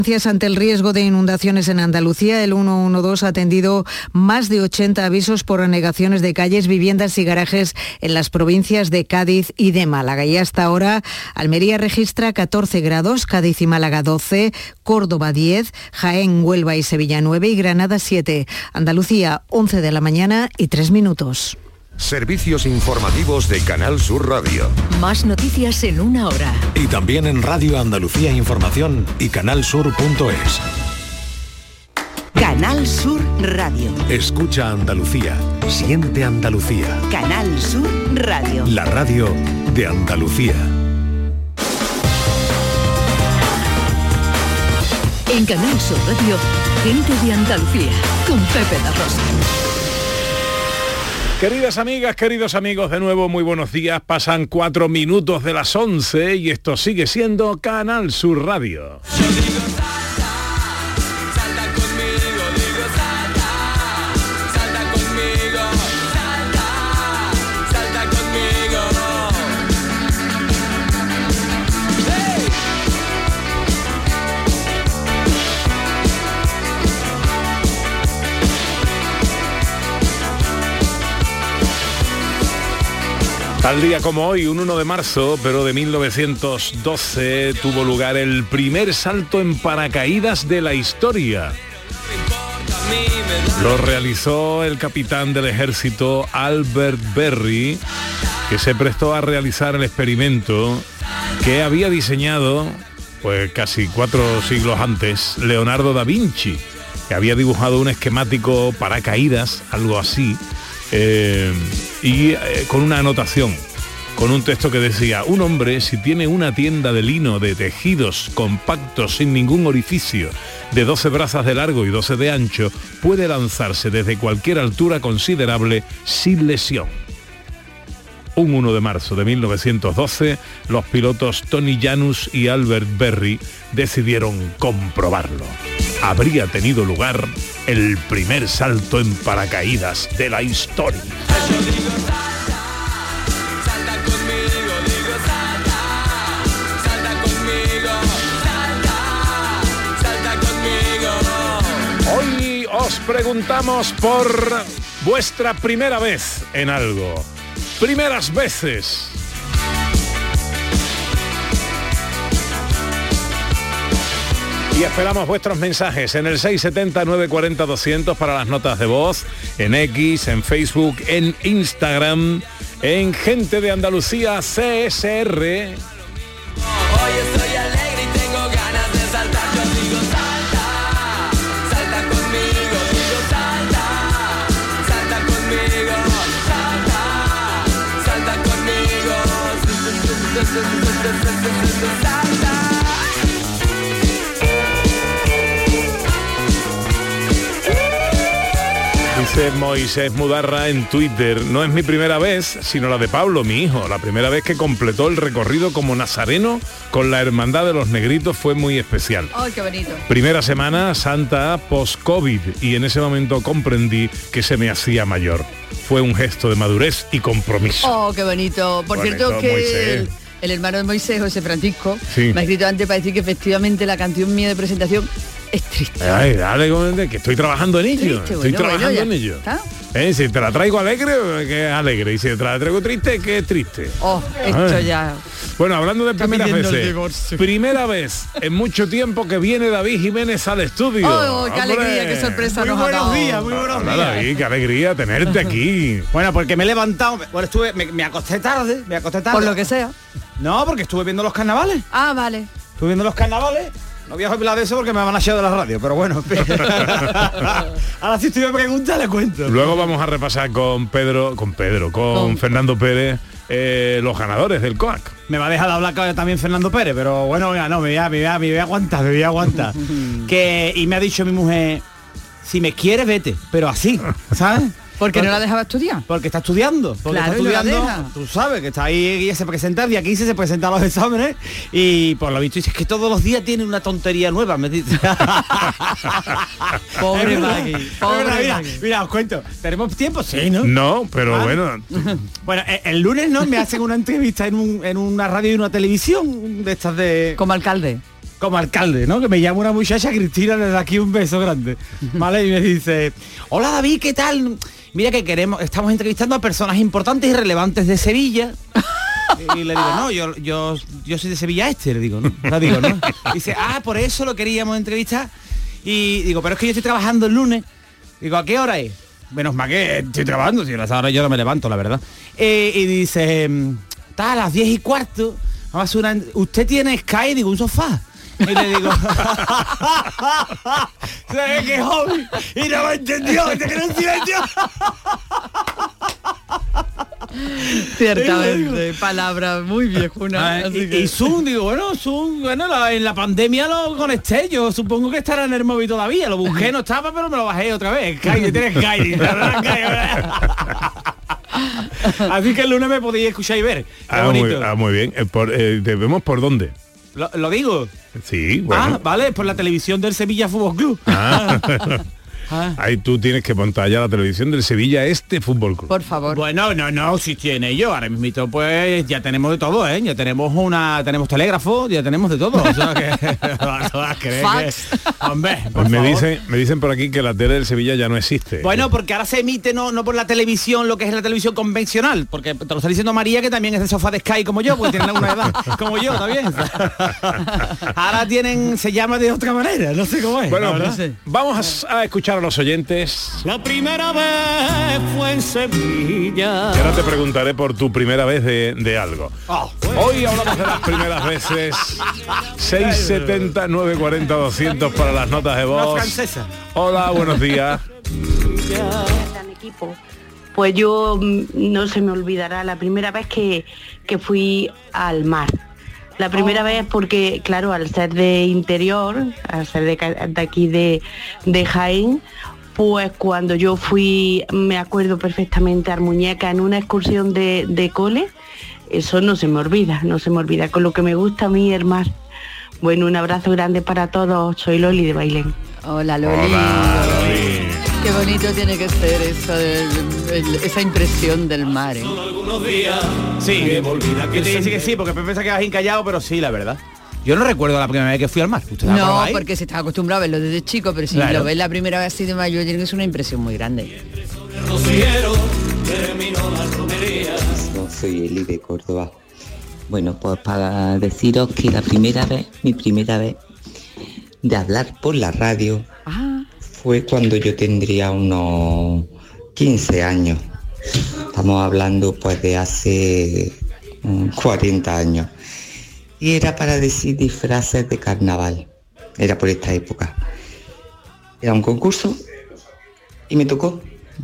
Ante el riesgo de inundaciones en Andalucía, el 112 ha atendido más de 80 avisos por anegaciones de calles, viviendas y garajes en las provincias de Cádiz y de Málaga. Y hasta ahora, Almería registra 14 grados, Cádiz y Málaga 12, Córdoba 10, Jaén, Huelva y Sevilla 9 y Granada 7. Andalucía, 11 de la mañana y 3 minutos. Servicios informativos de Canal Sur Radio. Más noticias en una hora. Y también en Radio Andalucía Información y canalsur.es. Canal Sur Radio. Escucha Andalucía. Siente Andalucía. Canal Sur Radio. La radio de Andalucía. En Canal Sur Radio, gente de Andalucía, con Pepe La Rosa. Queridas amigas, queridos amigos, de nuevo muy buenos días. Pasan 4 minutos de las 11 y esto sigue siendo Canal Sur Radio. Tal día como hoy, un 1 de marzo, pero de 1912, tuvo lugar el primer salto en paracaídas de la historia. Lo realizó el capitán del ejército Albert Berry, que se prestó a realizar el experimento que había diseñado, pues casi 4 siglos antes, Leonardo da Vinci, que había dibujado un esquemático paracaídas, algo así, con una anotación, con un texto que decía: un hombre, si tiene una tienda de lino de tejidos compactos sin ningún orificio, de 12 brazas de largo y 12 de ancho, puede lanzarse desde cualquier altura considerable sin lesión. Un 1 de marzo de 1912, los pilotos Tony Janus y Albert Berry decidieron comprobarlo. Habría tenido lugar el primer salto en paracaídas de la historia. Hoy os preguntamos por vuestra primera vez en algo. Primeras veces. Y esperamos vuestros mensajes en el 670-940-200 para las notas de voz, en X, en Facebook, en Instagram, en Gente de Andalucía CSR. Hoy estoy alegre y tengo ganas de saltar. Yo digo salta, salta conmigo. Digo salta, salta conmigo. Salta, salta conmigo. Salta. Dice Moisés Mudarra en Twitter: no es mi primera vez, sino la de Pablo, mi hijo. La primera vez que completó el recorrido como nazareno con la Hermandad de los Negritos fue muy especial. ¡Ay, qué bonito! Primera semana santa post-COVID y en ese momento comprendí que se me hacía mayor. Fue un gesto de madurez y compromiso. ¡Oh, qué bonito! Por cierto que el hermano de Moisés, José Francisco, sí, me ha escrito antes para decir que efectivamente la canción mía de presentación es triste. Ay, dale, que estoy trabajando en ello. Estoy trabajando en ello. Si te la traigo alegre, que es alegre. Y si te la traigo triste, que es triste. Oh, esto ya. Bueno, hablando de primeras veces. Primera vez en mucho tiempo que viene David Jiménez al estudio. Oh, qué alegría, qué sorpresa nos ha dado. Muy buenos días. David, qué alegría tenerte aquí. Bueno, porque me he levantado, me acosté tarde. Por lo que sea. No, porque estuve viendo los carnavales. Ah, vale. Estuve viendo los carnavales. No voy a hablar de eso porque me van a echar de la radio, pero bueno. Ahora si usted me pregunta, le cuento. Luego vamos a repasar con Fernando Pérez, los ganadores del COAC. Me va a dejar hablar también Fernando Pérez, pero bueno, no, me voy a aguantar. Y me ha dicho mi mujer: si me quieres, vete, pero así, ¿sabes? ¿Por qué no la dejaba estudiar? Porque está estudiando. Claro, está estudiando. Tú sabes que está ahí y se presenta el día 15, se presenta a los exámenes y por lo visto dice que todos los días tiene una tontería nueva, me dice. Pobre Maggie. Mira, os cuento. ¿Tenemos tiempo? Sí, ¿no? No, pero bueno. Bueno, el lunes, ¿no? Me hacen una entrevista en una radio y una televisión de estas de... Como alcalde. como alcalde, ¿no? Que me llama una muchacha, Cristina, desde aquí un beso grande, ¿vale? Y me dice, hola David, ¿qué tal? Mira que estamos entrevistando a personas importantes y relevantes de Sevilla. Y le digo, no, yo soy de Sevilla Este, le digo, ¿no? La digo, ¿no? Y dice, por eso lo queríamos entrevistar. Y digo, pero es que yo estoy trabajando el lunes. Digo, ¿a qué hora es? Menos mal que estoy trabajando, si a esa hora yo no me levanto, la verdad. Y dice, está a las 10:15, vamos a hacer ¿usted tiene Sky? Digo, un sofá. Y le digo, ¿sabes qué hobby? Y no me entendió, se quedó en silencio. Ciertamente, palabra muy viejuna. Y Zoom, digo, Zoom, en la pandemia lo conecté, yo supongo que estará en el móvil todavía, lo busqué, no estaba, pero me lo bajé otra vez. Sky, tienes Sky. Así que el lunes me podéis escuchar y ver. Muy bien. ¿Te vemos por dónde? ¿Lo digo? Sí, bueno. Vale, por la televisión del Sevilla Fútbol Club. Ahí tú tienes que montar ya la televisión del Sevilla Fútbol Club. Por favor. Bueno, no, si tiene yo. Ahora mismo pues ya tenemos de todo, ¿eh? Ya tenemos telégrafo, ya tenemos de todo. O sea que Fax. Hombre, me dicen por aquí que la tele del Sevilla ya no existe. Bueno, porque ahora se emite no por la televisión, lo que es la televisión convencional, porque te lo está diciendo María, que también es de sofá de Sky como yo, porque tiene una edad como yo también. Ahora se llama de otra manera, no sé cómo es. Bueno, vamos a escuchar a los oyentes. La primera vez fue en Sevilla. Y ahora te preguntaré por tu primera vez de algo. Hoy hablamos de las primeras veces. 670 940 200 para las notas de voz. Francesa. Hola, buenos días. Equipo. Pues yo no se me olvidará la primera vez que fui al mar. La primera vez porque, claro, al ser de interior, al ser de aquí de Jaén, pues cuando yo fui, me acuerdo perfectamente, a Armuñeca en una excursión de cole, eso no se me olvida, con lo que me gusta a mí el mar. Bueno, un abrazo grande para todos, soy Loli de Bailén. Hola Loli. Qué bonito tiene que ser esa impresión del mar, ¿eh? Sí, que te dice que sí, porque Pepe se queda callado, pero sí, la verdad. Yo no recuerdo la primera vez que fui al mar. No, porque se estaba acostumbrado a verlo desde chico, pero si lo ves la primera vez así de mayor, tiene que ser una impresión muy grande. Yo soy Eli de Córdoba. Bueno, pues para deciros que mi primera vez de hablar por la radio fue cuando yo tendría unos 15 años. Estamos hablando pues de hace 40 años. Y era para decir disfraces de carnaval. Era por esta época. Era un concurso y me tocó.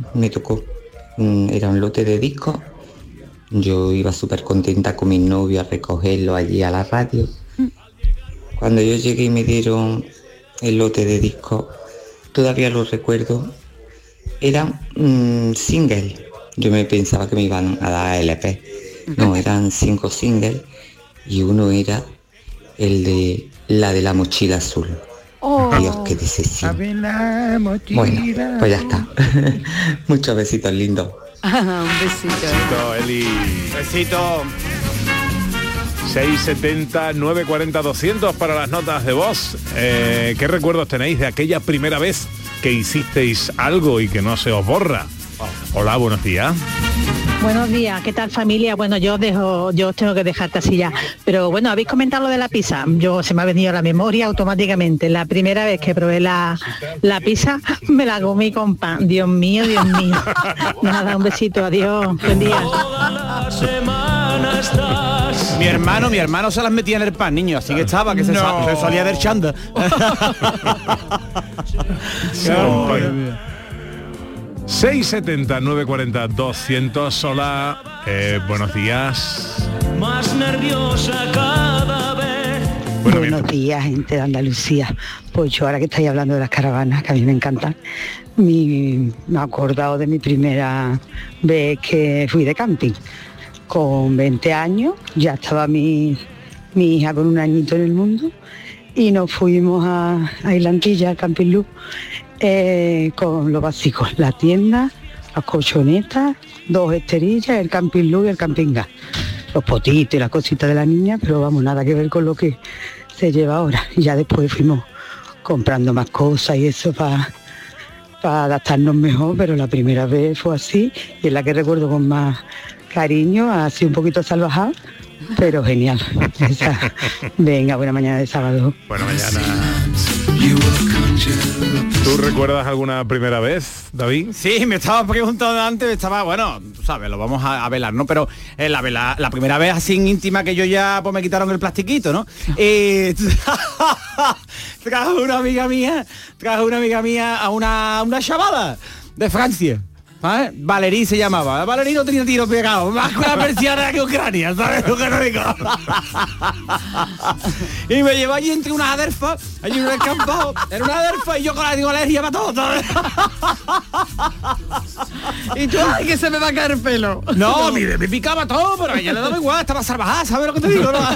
Era un lote de discos. Yo iba súper contenta con mi novio a recogerlo allí a la radio. Cuando yo llegué y me dieron el lote de discos, todavía lo recuerdo, eran singles. Yo me pensaba que me iban a dar LP. No, eran 5 singles y uno era el de la mochila azul. Dios, qué decepción. Bueno, pues ya está. Muchos besitos lindos. Un besito. Besito, Eli. Besito. 670 940 200 para las notas de voz. ¿Qué recuerdos tenéis de aquella primera vez que hicisteis algo y que no se os borra? Hola, buenos días. Buenos días, ¿qué tal familia? Bueno, yo os tengo que dejar así ya. Pero bueno, habéis comentado lo de la pizza. Se me ha venido a la memoria automáticamente. La primera vez que probé la pizza, me la comí con pan. Dios mío. Nada, un besito, adiós. Buen día. Mi hermano se las metía en el pan, niño, así que estaba, que se salía del chanda. 670 940 200. Hola, buenos días. Más nerviosa cada vez. Buenos días, gente de Andalucía. Pues yo, ahora que estáis hablando de las caravanas, que a mí me encantan, me he acordado de mi primera vez que fui de camping. Con 20 años, ya estaba mi hija con un añito en el mundo, y nos fuimos a Islantilla, al Camping Luz, con lo básico, la tienda, las colchonetas, 2 esterillas, el Camping Luz y el Camping Gas. Los potitos y las cositas de la niña, pero vamos, nada que ver con lo que se lleva ahora. Y ya después fuimos comprando más cosas y eso para adaptarnos mejor, pero la primera vez fue así y es la que recuerdo con más cariño, así un poquito salvajada, pero genial. Venga, buena mañana de sábado. Buena mañana. ¿Tú recuerdas alguna primera vez, David? Sí, me estaba preguntando antes, bueno, tú sabes, lo vamos a velar, ¿no? Pero la primera vez así íntima que yo ya, pues me quitaron el plastiquito, ¿no? Trajo una amiga mía a una chavala de Francia. ¿Vale? Valerí se llamaba. Valerí no tenía tiro pegado, más con la persiana que Ucrania, ¿sabes lo que te digo? Y me llevó allí entre unas aderfas, allí en un descampado, en una aderfa y yo con la alergia para todo, ¿sabes? Y tú, ay, que se me va a caer el pelo. No, me picaba todo, pero a ella le daba igual, estaba salvajada, ¿sabes lo que te digo? ¿No?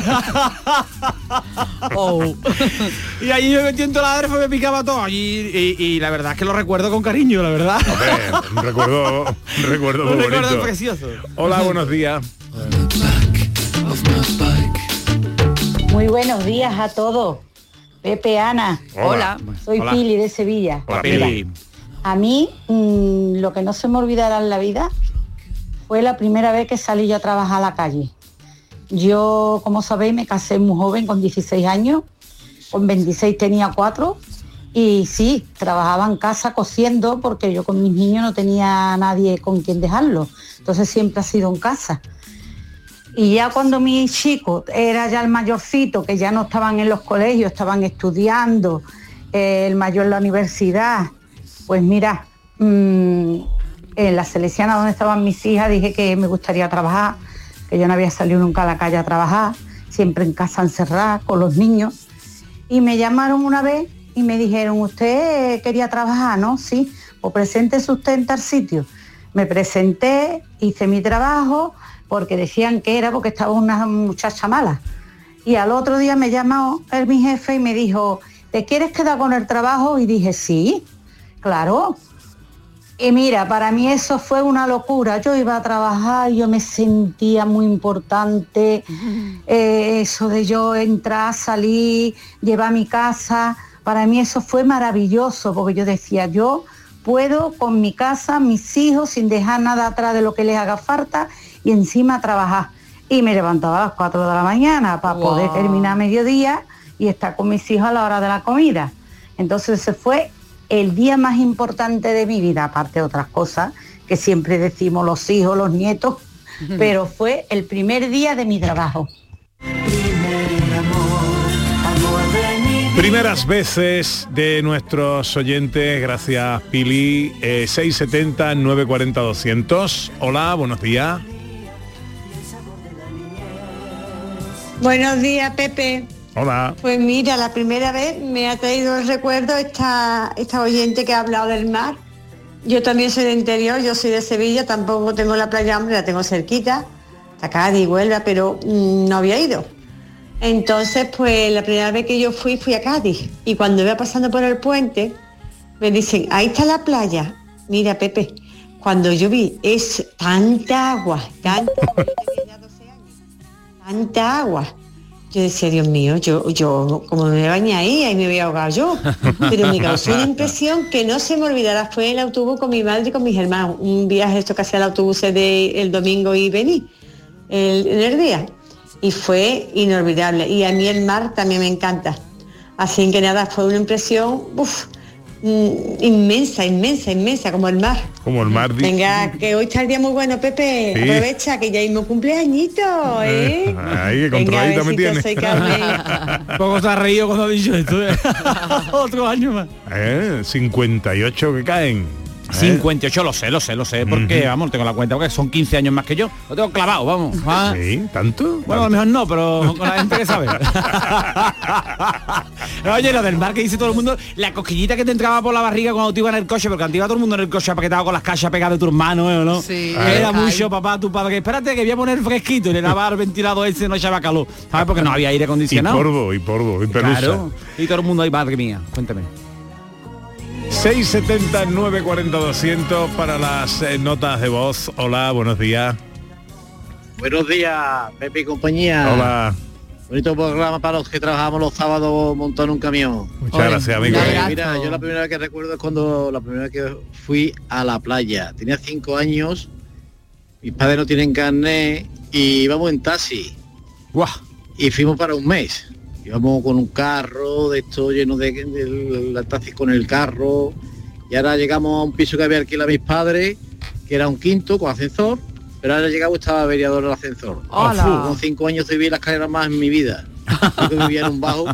Y allí yo me tiento la aderfa y me picaba todo. Y la verdad es que lo recuerdo con cariño, la verdad. Hombre, un recuerdo muy bonito. Precioso. Hola, buenos días. Muy buenos días a todos. Pepe, Ana. Hola. Soy Hola. Pili de Sevilla. Hola, Mira, Pili. a mí lo que no se me olvidará en la vida fue la primera vez que salí yo a trabajar a la calle. Yo, como sabéis, me casé muy joven, con 16 años. Con 26 tenía 4. Y sí, trabajaba en casa cosiendo porque yo con mis niños no tenía nadie con quien dejarlos. Entonces siempre ha sido en casa. Y ya cuando mi chico era ya el mayorcito, que ya no estaban en los colegios, estaban estudiando, el mayor en la universidad, pues mira, en la Salesiana donde estaban mis hijas dije que me gustaría trabajar, que yo no había salido nunca a la calle a trabajar, siempre en casa encerrada con los niños. Y me llamaron una vez y me dijeron, ¿usted quería trabajar, no? Sí, pues preséntese usted en tal sitio. Me presenté, hice mi trabajo, porque decían que era porque estaba una muchacha mala. Y al otro día me llamó mi jefe y me dijo, ¿te quieres quedar con el trabajo? Y dije, sí, claro. Y mira, para mí eso fue una locura. Yo iba a trabajar, yo me sentía muy importante. Eso de yo entrar, salir, llevar a mi casa... Para mí eso fue maravilloso, porque yo decía, yo puedo con mi casa, mis hijos, sin dejar nada atrás de lo que les haga falta y encima trabajar. Y me levantaba a las 4 de la mañana para poder terminar a mediodía y estar con mis hijos a la hora de la comida. Entonces ese fue el día más importante de mi vida, aparte de otras cosas que siempre decimos los hijos, los nietos, pero fue el primer día de mi trabajo. Primeras veces de nuestros oyentes, gracias Pili, 670-940-200. Hola, buenos días. Buenos días, Pepe. Hola. Pues mira, la primera vez me ha traído el recuerdo esta oyente que ha hablado del mar. Yo también soy de interior, yo soy de Sevilla, tampoco tengo la playa, hombre, la tengo cerquita, hasta Cádiz, Huelva, pero no había ido. Entonces, pues la primera vez que yo fui a Cádiz y cuando iba pasando por el puente, me dicen, ahí está la playa. Mira, Pepe, cuando yo vi, es tanta agua, yo tenía ya 12 años, tanta agua. Yo decía, Dios mío, yo como me bañé ahí me voy a ahogar yo. Pero me causó una impresión que no se me olvidará, fue el autobús con mi madre y con mis hermanos, un viaje esto que hacía el autobús el domingo y vení, en el día. Y fue inolvidable. Y a mí el mar también me encanta. Así que nada, fue una impresión inmensa, como el mar. Como el mar. Venga, que hoy está el día muy bueno, Pepe. Sí. Aprovecha que ya hay mi cumpleañito, ¿eh? Ay, que controladita me tiene. Soy Carmen. Poco se ha reído cuando ha dicho esto. Otro año más. 58 que caen. 58, lo sé, porque, vamos, tengo la cuenta, porque son 15 años más que yo. Lo tengo clavado, vamos. ¿Ah? ¿Sí? ¿Tanto? Bueno, a lo mejor no, pero con la gente que sabe. Oye, lo del mar que dice todo el mundo, la cosquillita que te entraba por la barriga cuando te iba en el coche, porque antes iba todo el mundo en el coche apaquetado con las cajas pegadas de tus manos, ¿no? Sí. Era mucho, papá, tu padre, que espérate, que voy a poner fresquito, y le daba el ventilador ese, no echaba calor, ¿sabes? Porque no había aire acondicionado. Y polvo, y pelusa. Claro, y todo el mundo ahí, madre mía, cuéntame. 670-940-200 para las notas de voz. Hola, buenos días. Buenos días, Pepe y compañía. Hola. Bonito programa para los que trabajamos los sábados montando en un camión. Muchas gracias, amigo. Mira, yo la primera vez que recuerdo es cuando la primera vez que fui a la playa. Tenía 5 años, mis padres no tienen carnet y íbamos en taxi. ¡Guau! Y fuimos para un mes. Íbamos con un carro de esto lleno de la taxi con el carro. Y ahora llegamos a un piso que había alquilado a mis padres, que era un quinto con ascensor. Pero ahora llegamos, estaba averiado el ascensor. Con 5 años subí las escaleras más en mi vida. Yo que vivía en un bajo.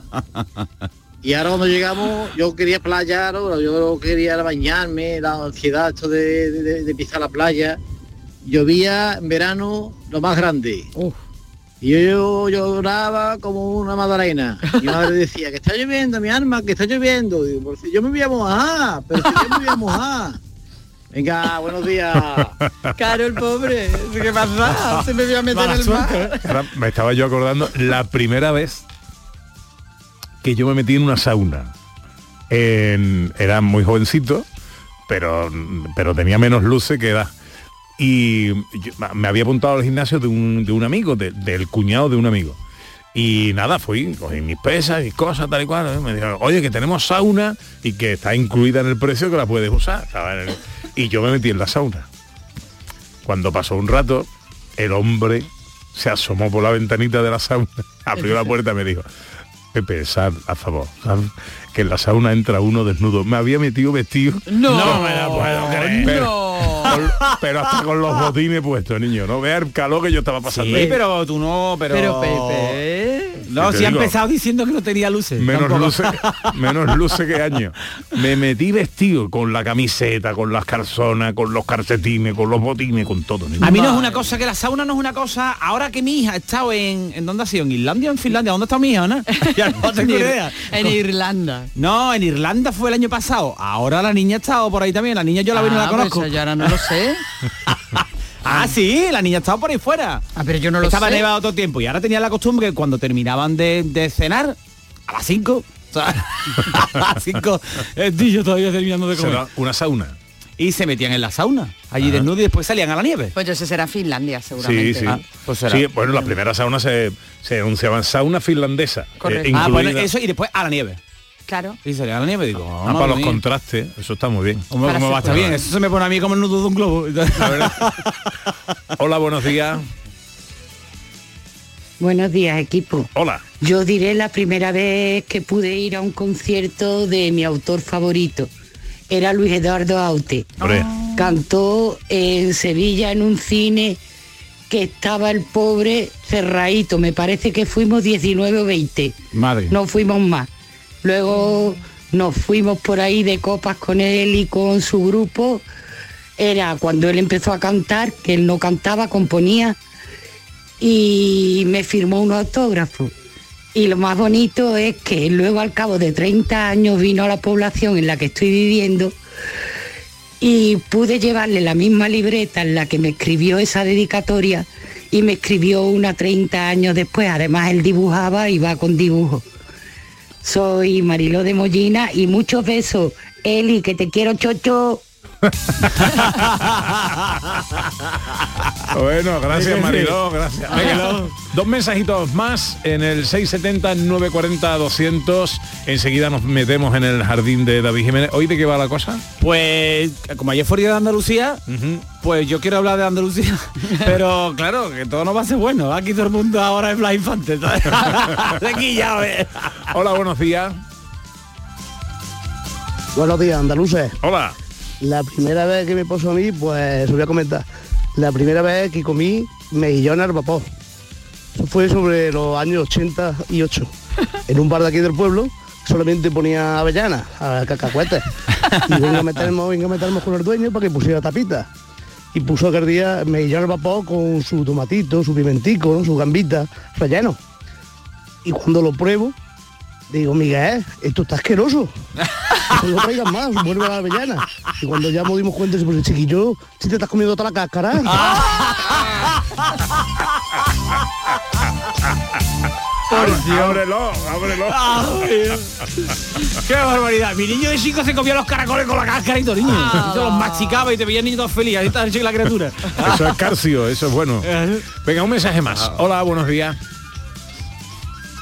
Y ahora cuando llegamos, yo quería playar, yo quería bañarme, la ansiedad esto de pisar la playa. Llovía en verano lo más grande. Y yo lloraba como una magdalena. Mi madre decía, que está lloviendo, mi alma, que está lloviendo. Digo, por si yo me voy a mojar, pero si yo me voy a mojar. Venga, buenos días. Claro, el pobre. ¿Qué pasa? Se me voy a meter en el mar. Ahora me estaba yo acordando la primera vez que yo me metí en una sauna. Era muy jovencito, pero tenía menos luces que edad. Y me había apuntado al gimnasio de un amigo, del cuñado de un amigo. Y nada, cogí mis pesas, mis cosas, tal y cual. Me dijeron, oye, que tenemos sauna y que está incluida en el precio, que la puedes usar. Y yo me metí en la sauna. Cuando pasó un rato, el hombre se asomó por la ventanita de la sauna, abrió la puerta y me dijo, Pepe, sal, a favor, sal, que en la sauna entra uno desnudo. Me había metido vestido. No me la puedo creer. Pero hasta con los botines puestos, niño. No vea el calor que yo estaba pasando. Sí, pero tú no, pero Pepe. No, si ha empezado diciendo que no tenía luces. Menos luces que años. Me metí vestido con la camiseta, con las calzonas, con los calcetines, con los botines, con todo. Niño. A mí no es una cosa, que la sauna no es una cosa. Ahora que mi hija ha estado ¿en dónde ha sido? ¿En Islandia o en Finlandia? ¿Dónde está mi hija, no? Ya no tengo idea. En Irlanda. No, en Irlanda fue el año pasado. Ahora la niña ha estado por ahí también. La niña yo la la conozco. Pues yo ahora no lo sé. Sí, la niña estaba por ahí fuera. Pero yo no lo sé. Estaba nevado todo el tiempo y ahora tenía la costumbre que cuando terminaban de cenar, a las 5, o sea, a las 5, yo todavía terminando de comer. Una sauna. Y se metían en la sauna, allí desnudos, y después salían a la nieve. Pues eso será Finlandia, seguramente. Sí. Pues será. Sí, bueno, la primera sauna se anunciaban sauna finlandesa. Bueno, eso y después a la nieve. Claro. Y salía a la nieve y digo, para los contrastes, eso está muy bien. ¿Cómo va a estar bien? Eso se me pone a mí como el nudo de un globo. Hola, buenos días. Buenos días, equipo. Hola. Yo diré la primera vez que pude ir a un concierto de mi autor favorito. Era Luis Eduardo Aute. Cantó en Sevilla en un cine que estaba el pobre cerradito. Me parece que fuimos 19 o 20. Madre. No fuimos más. Luego nos fuimos por ahí de copas con él y con su grupo. Era cuando él empezó a cantar, que él no cantaba, componía, y me firmó un autógrafo. Y lo más bonito es que luego, al cabo de 30 años, vino a la población en la que estoy viviendo y pude llevarle la misma libreta en la que me escribió esa dedicatoria, y me escribió una 30 años después. Además, él dibujaba y va con dibujo. Soy Mariló de Mollina y muchos besos. Eli, que te quiero, chocho. Bueno, gracias, Mariló, gracias. Venga, 2 mensajitos más en el 670-940-200. Enseguida nos metemos en el jardín de David Jiménez. ¿Hoy de qué va la cosa? Pues, como ayer fue día de Andalucía, pues yo quiero hablar de Andalucía. Pero claro, que todo no va a ser bueno. Aquí todo el mundo ahora es Blas Infante. Aquí ya ves. Hola, buenos días. Buenos días, andaluces. Hola. La primera vez que me pasó a mí, pues os voy a comentar. La primera vez que comí mejillones al vapor. Eso fue sobre los años 88. En un bar de aquí del pueblo, solamente ponía avellanas, cacahuetes. Y venga a meternos con el dueño para que pusiera tapita. Y puso aquel día mejillones al vapor con su tomatito, su pimentico, ¿no? Su gambita, relleno. Y cuando lo pruebo, digo, Miguel, esto está asqueroso. No lo traigan más, vuelve a la avellana. Y cuando ya nos dimos cuenta, pues, chiquillo, si te estás comiendo toda la cáscara. Ábrelo. ¡Qué barbaridad! Mi niño de 5 se comía los caracoles con la cáscara y todo, niño. Y se los machicaba y te veía el niño todo feliz. Ahí está la criatura. Eso es calcio, eso es bueno. Venga, un mensaje más. Hola, buenos días.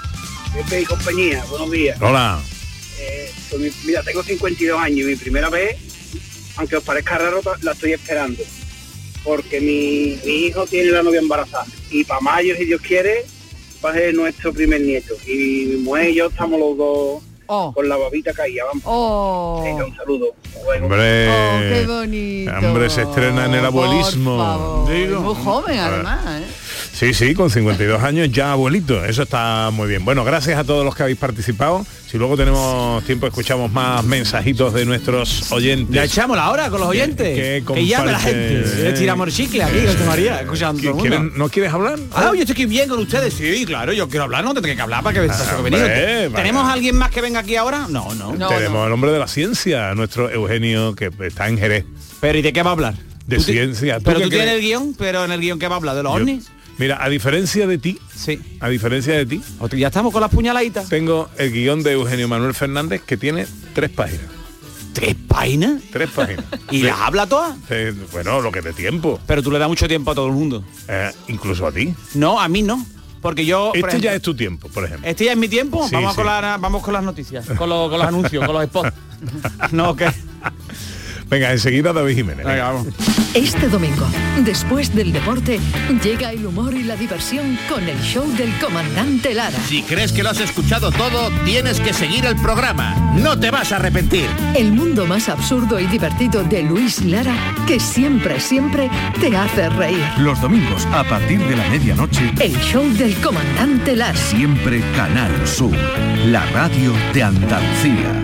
Pepe y compañía, buenos días. Hola. Mira, tengo 52 años y mi primera vez, aunque os parezca raro, la estoy esperando. Porque mi hijo tiene la novia embarazada. Y para mayo, si Dios quiere, va a ser nuestro primer nieto. Y mi mujer y yo estamos los dos con la babita caída, vamos. Venga, un saludo. Bueno. Hombre, qué bonito. Hombre, se estrena en el abuelismo. Por favor. Muy joven, además, ¿eh? Sí, con 52 años ya abuelito, eso está muy bien. Bueno, gracias a todos los que habéis participado. Si luego tenemos tiempo, escuchamos más mensajitos de nuestros oyentes. Ya echamos la hora con los oyentes. Que llame la gente. Le tiramos el chicle aquí, José María, escuchando todo el mundo. ¿No quieres hablar? Yo estoy aquí bien con ustedes. Sí, claro, yo quiero hablar, no tendré que hablar para que venir. ¿Tenemos a alguien más que venga aquí ahora? No. Tenemos al hombre de la ciencia, nuestro Eugenio, que está en Jerez. Pero ¿y de qué va a hablar? De ciencia. Pero tú tienes el guión, pero en el guión ¿qué va a hablar? ¿De los ovnis? Mira, a diferencia de ti, ya estamos con las puñaladitas. Tengo el guión de Eugenio Manuel Fernández que tiene 3 páginas. ¿3 páginas? 3 páginas. ¿Y las habla todas? Bueno, lo que dé tiempo. Pero tú le das mucho tiempo a todo el mundo. Incluso a ti. No, a mí no. Porque yo... Este ya es tu tiempo, por ejemplo. ¿Este ya es mi tiempo? Sí, vamos con las noticias, con los anuncios, con los spots. No, ¿qué? Venga, enseguida David Jiménez. Venga, vamos. Este domingo, después del deporte, llega el humor y la diversión con el show del comandante Lara. Si crees que lo has escuchado todo, tienes que seguir el programa. No te vas a arrepentir. El mundo más absurdo y divertido de Luis Lara, que siempre te hace reír. Los domingos, a partir de la medianoche, el show del comandante Lara. Siempre Canal Sur, la radio de Andalucía.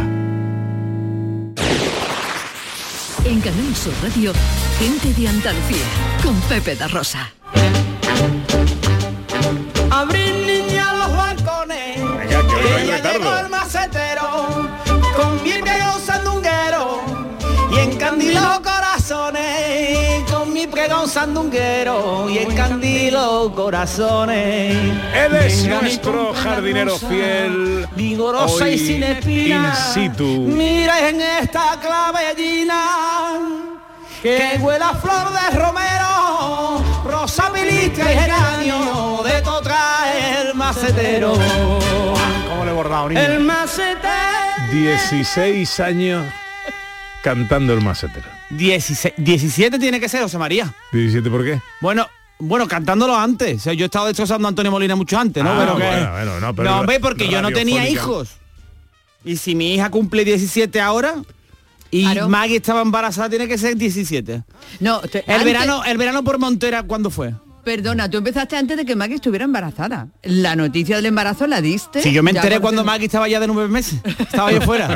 En Canal Sur Radio, gente de Andalucía, con Pepe da Rosa. Abrir niña los balcones, que ya llegó el macetero, con mi pregón sandunguero, y encandiló corazones, con mi pregón sandunguero, y encandiló corazones. Él es nuestro jardinero fiel, vigorosa y sin espina, in situ. Miren esta clavellina, que huele a flor de romero, rosa pilistra y geranio, de todo trae el macetero. ¿Cómo le he bordado, niño? El macetero. 16 años cantando el macetero. 17 tiene que ser, José María. ¿17 por qué? Bueno, cantándolo antes. O sea, yo he estado destrozando a Antonio Molina mucho antes, ¿no? No, hombre, porque yo no tenía hijos. Y si mi hija cumple 17 ahora y Maggie estaba embarazada, tiene que ser 17. No, el verano por Montera, ¿cuándo fue? Perdona, tú empezaste antes de que Maggie estuviera embarazada. La noticia del embarazo la diste. Sí, yo me enteré cuando Maggie estaba ya de 9 meses. Estaba yo fuera.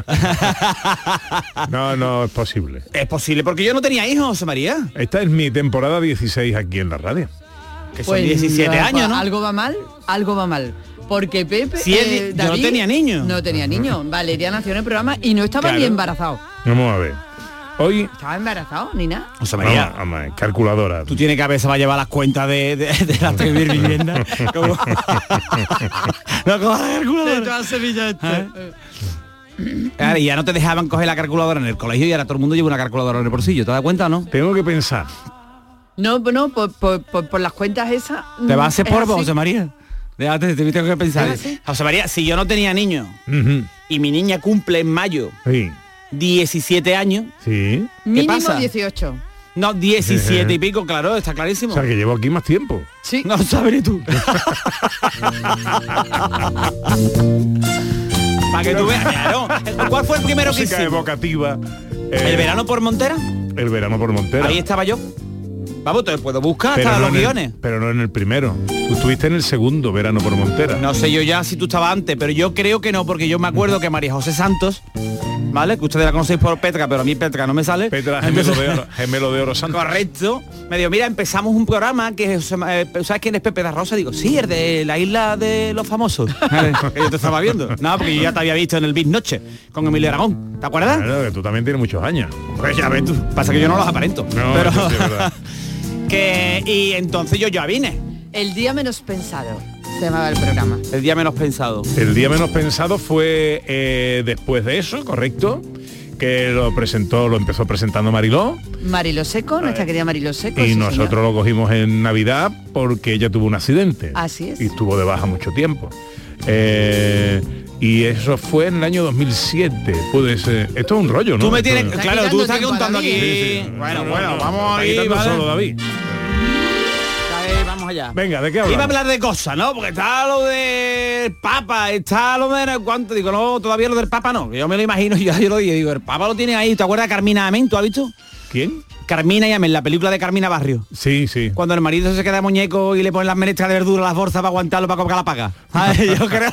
No es posible. Es posible porque yo no tenía hijos, José María. Esta es mi temporada 16 aquí en la radio. Que son 17 años, ¿no? Algo va mal. Porque Pepe, David, yo no tenía niño. No tenía niño. Valeria nació en el programa y no estaba ni embarazado. Vamos a ver. Hoy... ¿Estaba embarazado ni nada? José María, vamos, calculadora. Tú tienes que a veces va a llevar las cuentas de las primeras viviendas. ¿Cómo? No, como la calculadora. De toda Sevilla y ya no te dejaban coger la calculadora en el colegio y ahora todo el mundo lleva una calculadora en el bolsillo. ¿Te das cuenta o no? Tengo que pensar. No, por las cuentas esas... ¿Te vas a hacer polvo, José María? Déjate, te tengo que pensar. José María, si yo no tenía niño y mi niña cumple en mayo 17 años, ¿qué mínimo pasa? 18. No, 17 y pico, claro, está clarísimo. O sea, que llevo aquí más tiempo. Sí. No sabes ni tú. Para que tú veas, claro. ¿Cuál fue el primero que hicimos? Evocativa. ¿El verano por Montera? El verano por Montera. Ahí estaba yo. Vamos, te puedo buscar hasta los guiones. Pero no en el primero. Tú estuviste en el segundo verano por Montera. No sé yo ya si tú estabas antes, pero yo creo que no, porque yo me acuerdo que María José Santos, ¿vale? Que ustedes la conocéis por Petra, pero a mí Petra no me sale. Petra, gemelo de oro santo. Correcto. Me dijo, mira, empezamos un programa que, ¿sabes quién es Pepe da Rosa? Digo, sí, el de la isla de los famosos. Que yo te estaba viendo. No, porque yo ya te había visto en el Big Noche con Emilio Aragón. ¿Te acuerdas? Claro, que tú también tienes muchos años. Pues ya ves tú. Pasa que yo no los aparento. No, pero... sí, es verdad. Y entonces yo ya vine. El día menos pensado se llamaba el programa. El día menos pensado. El día menos pensado fue después de eso, correcto, que lo empezó presentando Mariló. Mariló Seco, nuestra querida Mariló Seco. Y sí, nosotros señor. lo cogimos en Navidad porque ella tuvo un accidente. Así es. Y estuvo de baja mucho tiempo. Y eso fue en el año 2007, puede ser. Esto es un rollo, ¿no? Tú me tienes, Esto, claro, tú estás contando aquí. Sí. Bueno, vamos ahí, ¿vale? ¿vale? Solo, David. Vamos allá. Venga, ¿de qué hablamos? Iba a hablar de cosas, ¿no? Porque está lo del Papa, está lo de cuánto, digo, no, todavía lo del Papa no, que yo me lo imagino, yo lo dije, digo, el Papa lo tiene ahí. ¿Te acuerdas de Carmina Amén? ¿Tú has visto? ¿Quién? Carmina y Amén, la película de Carmina Barrio. Sí, sí. Cuando el marido se queda muñeco y le ponen las menestras de verdura a las bolsas para aguantarlo para comprar la paga. Ay, yo creo.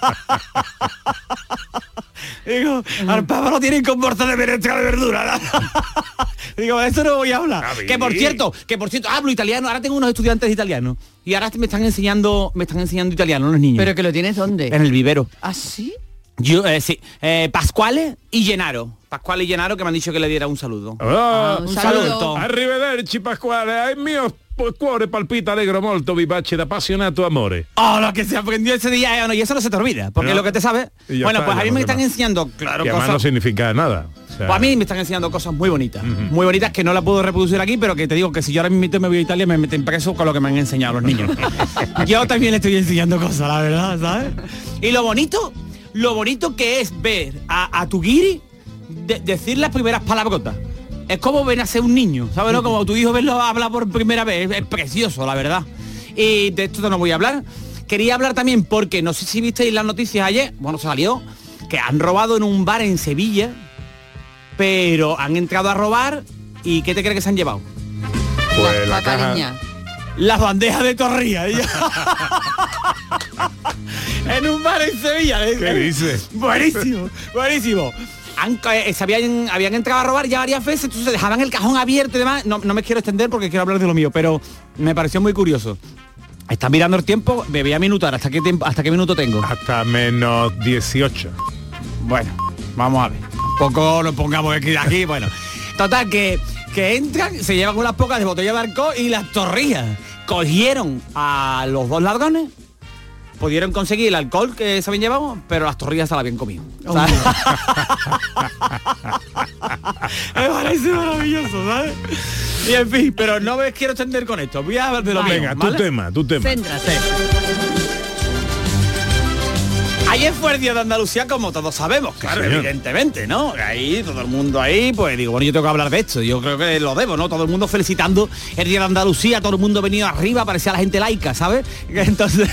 Digo, al Papa lo tienen con bolsas de menestra de verdura. Digo, de eso no voy a hablar. Que por cierto, hablo italiano, ahora tengo unos estudiantes de italiano. Y ahora me están enseñando italiano los niños. ¿Pero que lo tienes dónde? En el vivero. ¿Ah, sí? Yo, sí, Pasquale y Gennaro, que me han dicho que le diera un saludo. Un saludo. Arrivederci Pasquale, il mio cuore palpita allegro molto vivace da appassionato amore. Oh, lo que se aprendió ese día, y eso no se te olvida, porque No. lo que te sabes. Bueno, está, pues a mí me están más. enseñando, claro, Y además no cosas. significa nada. O sea, Pues a mí me están enseñando cosas muy bonitas, muy bonitas que no las puedo reproducir aquí, pero que te digo que si yo ahora mismo me voy a Italia me meten preso con lo que me han enseñado los niños. Yo también le estoy enseñando cosas, la verdad, ¿sabes? Y lo bonito que es ver a tu guiri decir las primeras palabrotas. Es como ven a ser un niño, ¿sabes? ¿No? Como tu hijo verlo hablar por primera vez, es precioso, la verdad. Y de esto no voy a hablar. Quería hablar también porque, no sé si visteis las noticias ayer, bueno, salió, que han robado en un bar en Sevilla, pero han entrado a robar y ¿qué te crees que se han llevado? Pues la caja... Las bandejas de torrilla. En un bar en Sevilla. ¿Qué dices? Buenísimo, buenísimo. Habían entrado a robar ya varias veces, entonces dejaban el cajón abierto y demás. No me quiero extender porque quiero hablar de lo mío, pero me pareció muy curioso. Está mirando el tiempo, me voy a minutar. ¿Hasta qué minuto tengo? Hasta menos 18. Bueno, vamos a ver. Poco nos pongamos aquí, bueno. Total, que entran, se llevan unas pocas de botella de alcohol y las torrijas. Cogieron a los dos ladrones, pudieron conseguir el alcohol que se habían llevado, pero las torrillas se las habían comido. ¿Sabes? Me parece maravilloso, ¿sabes? Y en fin, pero no me quiero extender con esto. Voy a hablar de lo mío. Venga, ¿vale? tu tema. Céntrate. Ayer fue el día de Andalucía, como todos sabemos, claro, señor. evidentemente, ¿no? Ahí, todo el mundo ahí, pues digo, bueno, yo tengo que hablar de esto, yo creo que lo debo, ¿no? Todo el mundo felicitando el día de Andalucía, todo el mundo venido arriba, parecía la gente laica, ¿sabes? Entonces,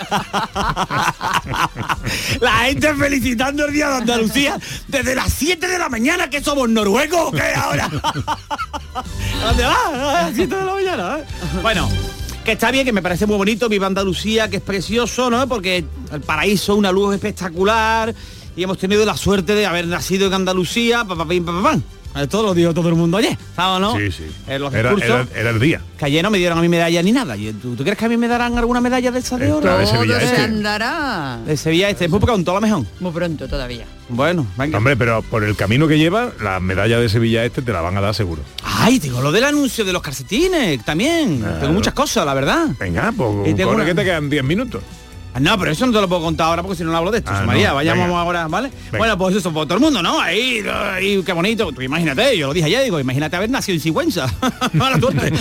la gente felicitando el día de Andalucía desde las 7 de la mañana, que somos noruegos, ¿o qué ahora? ¿Dónde va? A las 7 de la mañana, ¿eh? Bueno, que está bien, que me parece muy bonito, viva Andalucía, que es precioso, ¿no? Porque el paraíso, una luz espectacular, y hemos tenido la suerte de haber nacido en Andalucía, papapam. Esto lo dijo todo el mundo ayer, ¿sabes, no? Sí, sí. Los Era el día. Que ayer no me dieron a mí medalla ni nada. ¿Tú crees que a mí me darán alguna medalla de esa de oro? Esta de Sevilla Todo se Este. andará. De Sevilla Este, es muy pronto, a lo mejor. Muy pronto todavía. Bueno, venga. Hombre, pero por el camino que lleva, la medalla de Sevilla Este te la van a dar seguro. Ay, tengo lo del anuncio de los calcetines también. Claro. Tengo muchas cosas, la verdad. Venga, pues Y tengo corre una- que te quedan 10 minutos. No, pero eso no te lo puedo contar ahora porque si no no hablo de esto. Ah, María, no, vayamos venga. ahora, ¿vale? Venga. Bueno, pues eso, por todo el mundo, ¿no? Ahí, qué bonito. Tú imagínate, yo lo dije ayer, digo, imagínate haber nacido en Sigüenza. Mala suerte.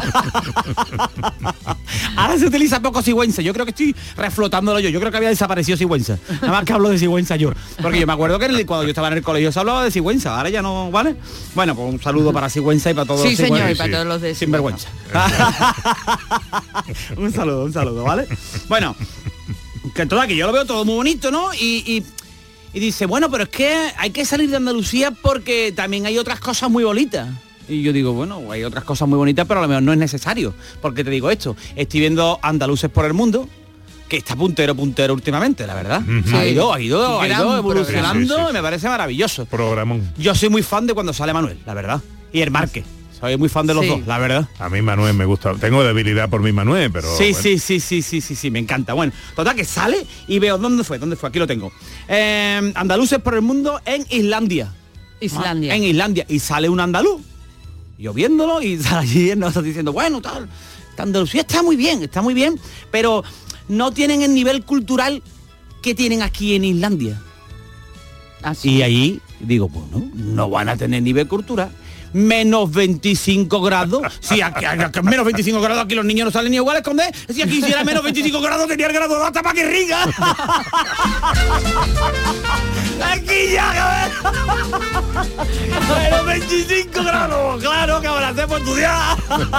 Ahora se utiliza poco Sigüenza. Yo creo que estoy reflotándolo yo. Yo creo que había desaparecido Sigüenza. Nada más que hablo de Sigüenza yo. Porque yo me acuerdo que cuando yo estaba en el colegio se hablaba de Sigüenza. Ahora ya no, ¿vale? Bueno, pues un saludo para Sigüenza y para todos Sí, los señor, y sigüenses. para todos los de Sinvergüenza. un saludo, ¿vale? Bueno, que toda que yo lo veo todo muy bonito, ¿no? Y dice, bueno, pero es que hay que salir de Andalucía porque también hay otras cosas muy bonitas. Y yo digo, bueno, hay otras cosas muy bonitas, pero a lo mejor no es necesario. Porque te digo esto, estoy viendo Andaluces por el Mundo, que está puntero últimamente, la verdad. Ujú. Ha ido Gran evolucionando, programa. y me parece maravilloso. Programón. Yo soy muy fan de cuando sale Manuel, la verdad. Y el Marque. Soy muy fan de los Sí. dos, la verdad. A mí Manuel me gusta. Tengo debilidad por mi Manuel, pero... Sí, bueno. sí, me encanta. Bueno, total que sale y veo dónde fue, aquí lo tengo. Andaluces por el Mundo en Islandia. Islandia. En Islandia. Y sale un andaluz. Yo viéndolo y sale allí nos está diciendo, bueno, tal, Andalucía está muy bien, pero no tienen el nivel cultural que tienen aquí en Islandia. Así. Y ahí Y digo, pues no van a tener nivel cultural. Menos 25 grados. Si aquí menos 25 grados aquí los niños no salen ni igual a esconder. Si aquí hiciera menos 25 grados tenía el grado de hasta para que riga. Aquí ya, menos 25 grados. Claro que ahora hacemos estudiar.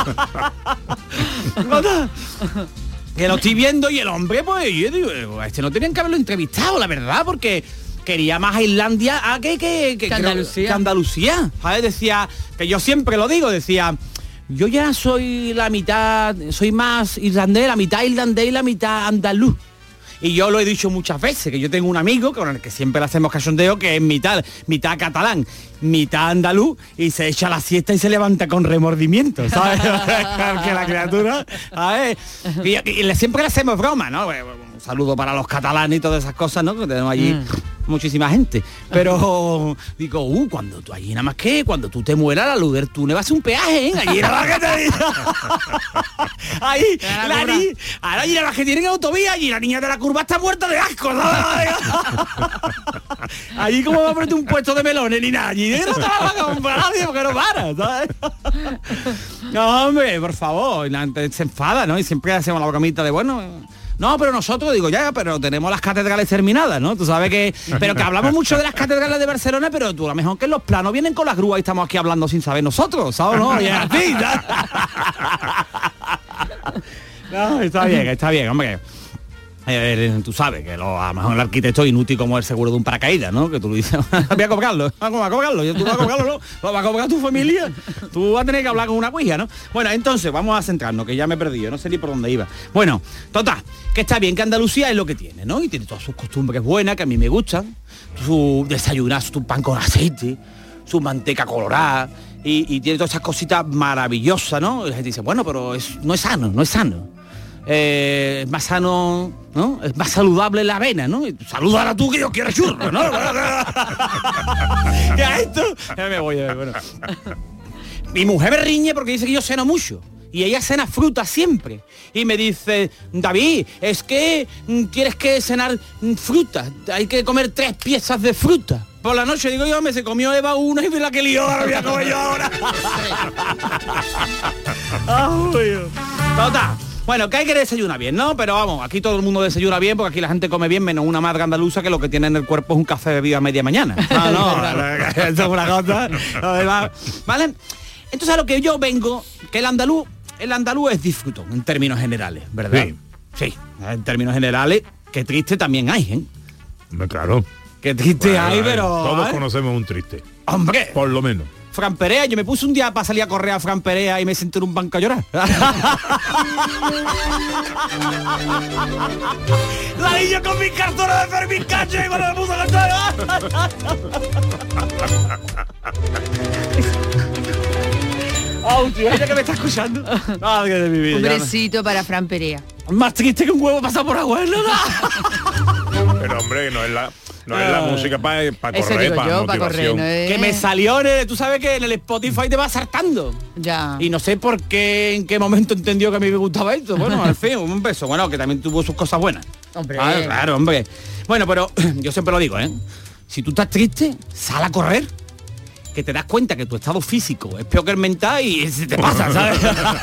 Que lo estoy viendo y el hombre, pues, yo digo, no tenían que haberlo entrevistado, la verdad, porque quería más a Islandia que Andalucía. ¿Sabes? Decía, que yo siempre lo digo, decía, yo ya soy la mitad, soy más irlandés, la mitad irlandés y la mitad andaluz. Y yo lo he dicho muchas veces, que yo tengo un amigo con el que siempre le hacemos cachondeo, que es mitad catalán, mitad andaluz, y se echa la siesta y se levanta con remordimiento, ¿sabes? Que la criatura, ¿sabes? Y siempre le hacemos broma, ¿no? Un saludo para los catalanes y todas esas cosas, ¿no? Que tenemos allí muchísima gente. Pero digo, cuando tú allí nada más que cuando tú te mueras, la luz del túnel va a ser un peaje, ¿eh? Allí nada más que te digo. Ahí, allí nada más que tienen autovía, allí la niña de la curva está muerta de asco, ¿sabes? Allí como va a ponerte un puesto de melones ni nada, allí no te vas a comprar nadie porque no para, ¿sabes? No, hombre, por favor, y la gente se enfada, ¿no? Y siempre hacemos la bromita de, bueno, no, pero nosotros, digo, ya, pero tenemos las catedrales terminadas, ¿no? Tú sabes que... Pero que hablamos mucho de las catedrales de Barcelona, pero tú a lo mejor que los planos vienen con las grúas y estamos aquí hablando sin saber nosotros, ¿sabes? No, y es así, no, está bien, hombre. Tú sabes que a lo mejor el arquitecto es inútil como el seguro de un paracaídas, ¿no? Que tú dices, voy a cobrarlo, ¿cómo va a cobrarlo? Tú vas a cobrarlo, ¿no? ¿Lo va a cobrar tu familia? Tú vas a tener que hablar con una cuija, ¿no? Bueno, entonces, vamos a centrarnos, que ya me he perdido, no sé ni por dónde iba. Bueno, total, que está bien, que Andalucía es lo que tiene, ¿no? Y tiene todas sus costumbres buenas, que a mí me gustan, su desayunar, tu pan con aceite, su manteca colorada, y tiene todas esas cositas maravillosas, ¿no? Y la gente dice, bueno, pero no es sano. Es más sano, ¿no? Es más saludable la avena, ¿no? Salúdala tú que yo quiero churro, ¿no? ¿Qué es esto? Ya me voy, bueno. Mi mujer me riñe porque dice que yo ceno mucho. Y ella cena fruta siempre. Y me dice, David, es que tienes que cenar fruta. Hay que comer 3 piezas de fruta. Por la noche, digo yo, se comió Eva una y me la que lió, ahora voy a comer yo ahora. Total. Bueno, que hay que desayunar bien, ¿no? Pero vamos, aquí todo el mundo desayuna bien porque aquí la gente come bien, menos una madre andaluza que lo que tiene en el cuerpo es un café bebido a media mañana. Eso es una cosa. ¿Vale? Entonces a lo que yo vengo, que el andaluz es disfrutón en términos generales, ¿verdad? Sí, en términos generales, qué triste también hay, ¿eh? Claro. Qué triste hay, pero... Todos conocemos un triste. ¡Hombre! Por lo menos. Fran Perea, yo me puse un día para salir a correr a Fran Perea y me senté en un banco a llorar. La niña con mis cartones de Fermín Cacho y cuando me puso a cantar. Tío, ella que me está escuchando. De mi vida, un besito para Fran Perea. Más triste que un huevo pasado por agua, ¿no? Pero hombre, no es la música para correr, para motivación. Que me salió, tú sabes que en el Spotify te va saltando. Ya. Y no sé por qué, en qué momento entendió que a mí me gustaba esto. Bueno, al fin, un beso. Bueno, que también tuvo sus cosas buenas. Hombre. Claro, hombre. Bueno, pero yo siempre lo digo, ¿eh? Si tú estás triste, sal a correr. Que te das cuenta que tu estado físico es peor que el mental y se te pasa, ¿sabes?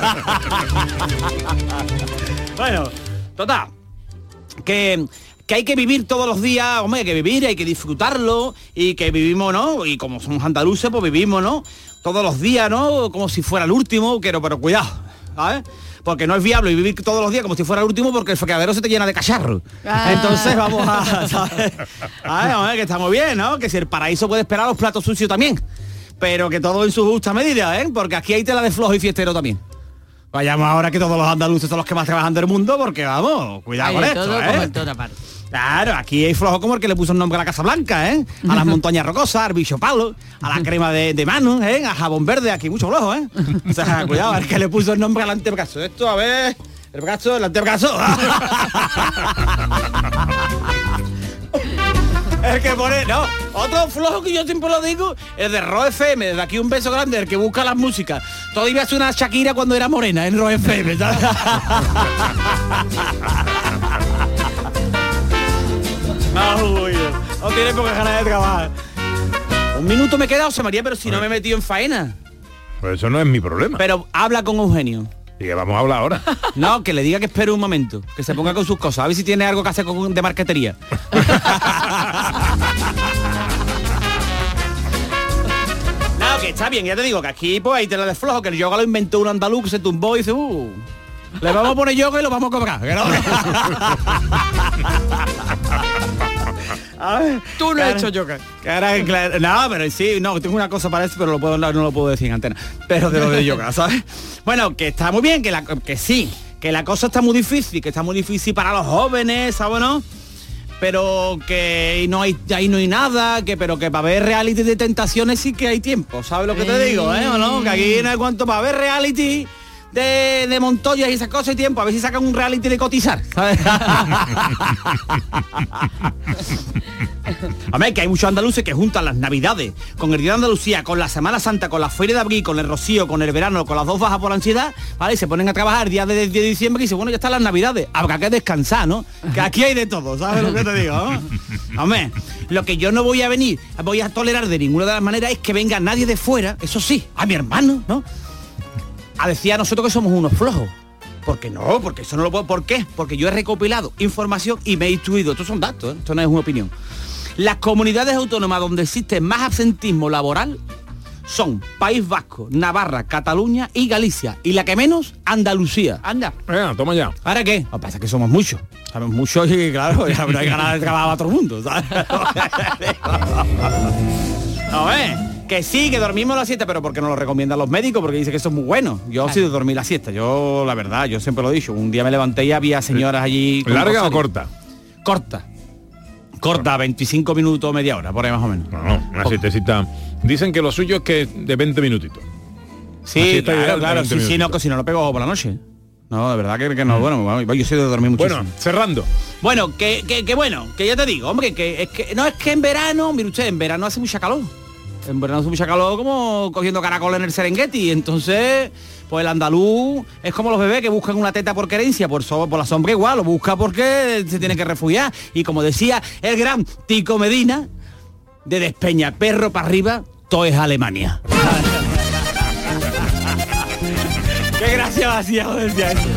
Bueno, total. Que hay que vivir todos los días, hombre, hay que vivir, hay que disfrutarlo y que vivimos, ¿no? Y como somos andaluces, pues vivimos, ¿no? Todos los días, ¿no? Como si fuera el último, pero cuidado, ¿sabes? Porque no es viable vivir todos los días como si fuera el último porque el fregadero se te llena de cacharro. Entonces vamos a, ¿sabes? Hombre, que está muy bien, ¿no? Que si el paraíso puede esperar los platos sucios también. Pero que todo en su justa medida, ¿eh? Porque aquí hay tela de flojo y fiestero también. Vayamos ahora que todos los andaluces son los que más trabajan del mundo porque, vamos, cuidado con esto, todo como en toda parte. Claro, aquí hay flojo como el que le puso el nombre a la Casa Blanca, ¿eh? A las montañas rocosas, al bicho palo, a la crema de mano, ¿eh? A jabón verde, aquí mucho flojo, ¿eh? O sea, cuidado, el que le puso el nombre al antebrazo. Esto, a ver, el antebrazo. El que pone, no, otro flojo que yo siempre lo digo, el de Ro FM, desde aquí un beso grande, el que busca las músicas. Todo iba a ser una Shakira cuando era morena en Ro FM, ¿sabes? No tiene pocas ganas de trabajar. Un minuto me queda, José María, pero si no me he metido en faena. Pues eso no es mi problema. Pero habla con Eugenio. Y que vamos a hablar ahora. No, que le diga que espere un momento, que se ponga con sus cosas, a ver si tiene algo que hacer de marquetería. No, que está bien, ya te digo, que aquí pues ahí te la desflojo, que el yoga lo inventó un andaluz que se tumbó y dice, le vamos a poner yoga y lo vamos a cobrar. ¿Que no? Tú no has hecho yoga. Claro, no, pero sí, no, tengo una cosa para eso, pero no lo puedo decir en antena. Pero de lo de yoga, ¿sabes? Bueno, que está muy bien, que sí, que la cosa está muy difícil, que está muy difícil para los jóvenes, ¿sabes, no? Pero que ahí no hay nada, pero que para ver reality de tentaciones sí que hay tiempo, ¿sabes lo que te digo, o no? Que aquí no hay cuanto para ver reality de Montoya y esas cosas y tiempo, a ver si sacan un reality de cotizar, ¿sabes? Hombre, que hay muchos andaluces que juntan las navidades con el Día de Andalucía, con la Semana Santa, con la Feria de Abril, con el Rocío, con el verano, con las dos bajas por ansiedad, ¿vale? Y se ponen a trabajar el día de diciembre y dicen, bueno, ya están las navidades, habrá que descansar, ¿no? Que aquí hay de todo, ¿sabes lo que te digo, no? Hombre, lo que yo no voy a tolerar de ninguna de las maneras es que venga nadie de fuera, eso sí, a mi hermano, ¿no? A decir a nosotros que somos unos flojos. Porque no, porque eso no lo puedo. ¿Por qué? Porque yo he recopilado información y me he instruido. Estos son datos, ¿eh? Esto no es una opinión. Las comunidades autónomas donde existe más absentismo laboral son País Vasco, Navarra, Cataluña y Galicia. Y la que menos, Andalucía. Anda. Toma ya. ¿Ahora qué? Lo que pasa es que somos muchos. Sabemos muchos y claro, ya no hay ganas de trabajar a todo el mundo, ¿sabes? No, que sí, que dormimos la siesta, pero porque nos lo recomiendan los médicos, porque dice que eso es muy bueno. Yo sí de dormir la siesta. Yo, la verdad, yo siempre lo he dicho. Un día me levanté y había señoras allí... ¿Larga o corta? Corta, 25 minutos, media hora, por ahí más o menos. No, una siestecita. Dicen que lo suyo es que de 20 minutitos. Sí, claro, sí, no, que si no lo pego por la noche. No, de verdad que no, bueno, yo soy de dormir muchísimo. Bueno, cerrando. Bueno, que bueno, que ya te digo, hombre, que en verano, mire usted, en verano hace mucha calor. En verano hace mucha calor como cogiendo caracol en el Serengeti. Entonces, pues el andaluz es como los bebés que buscan una teta por querencia, por la sombra igual, lo busca porque se tiene que refugiar. Y como decía el gran Tico Medina, de Despeñaperro para arriba, todo es Alemania. Qué gracia vacía, joder, ya eso.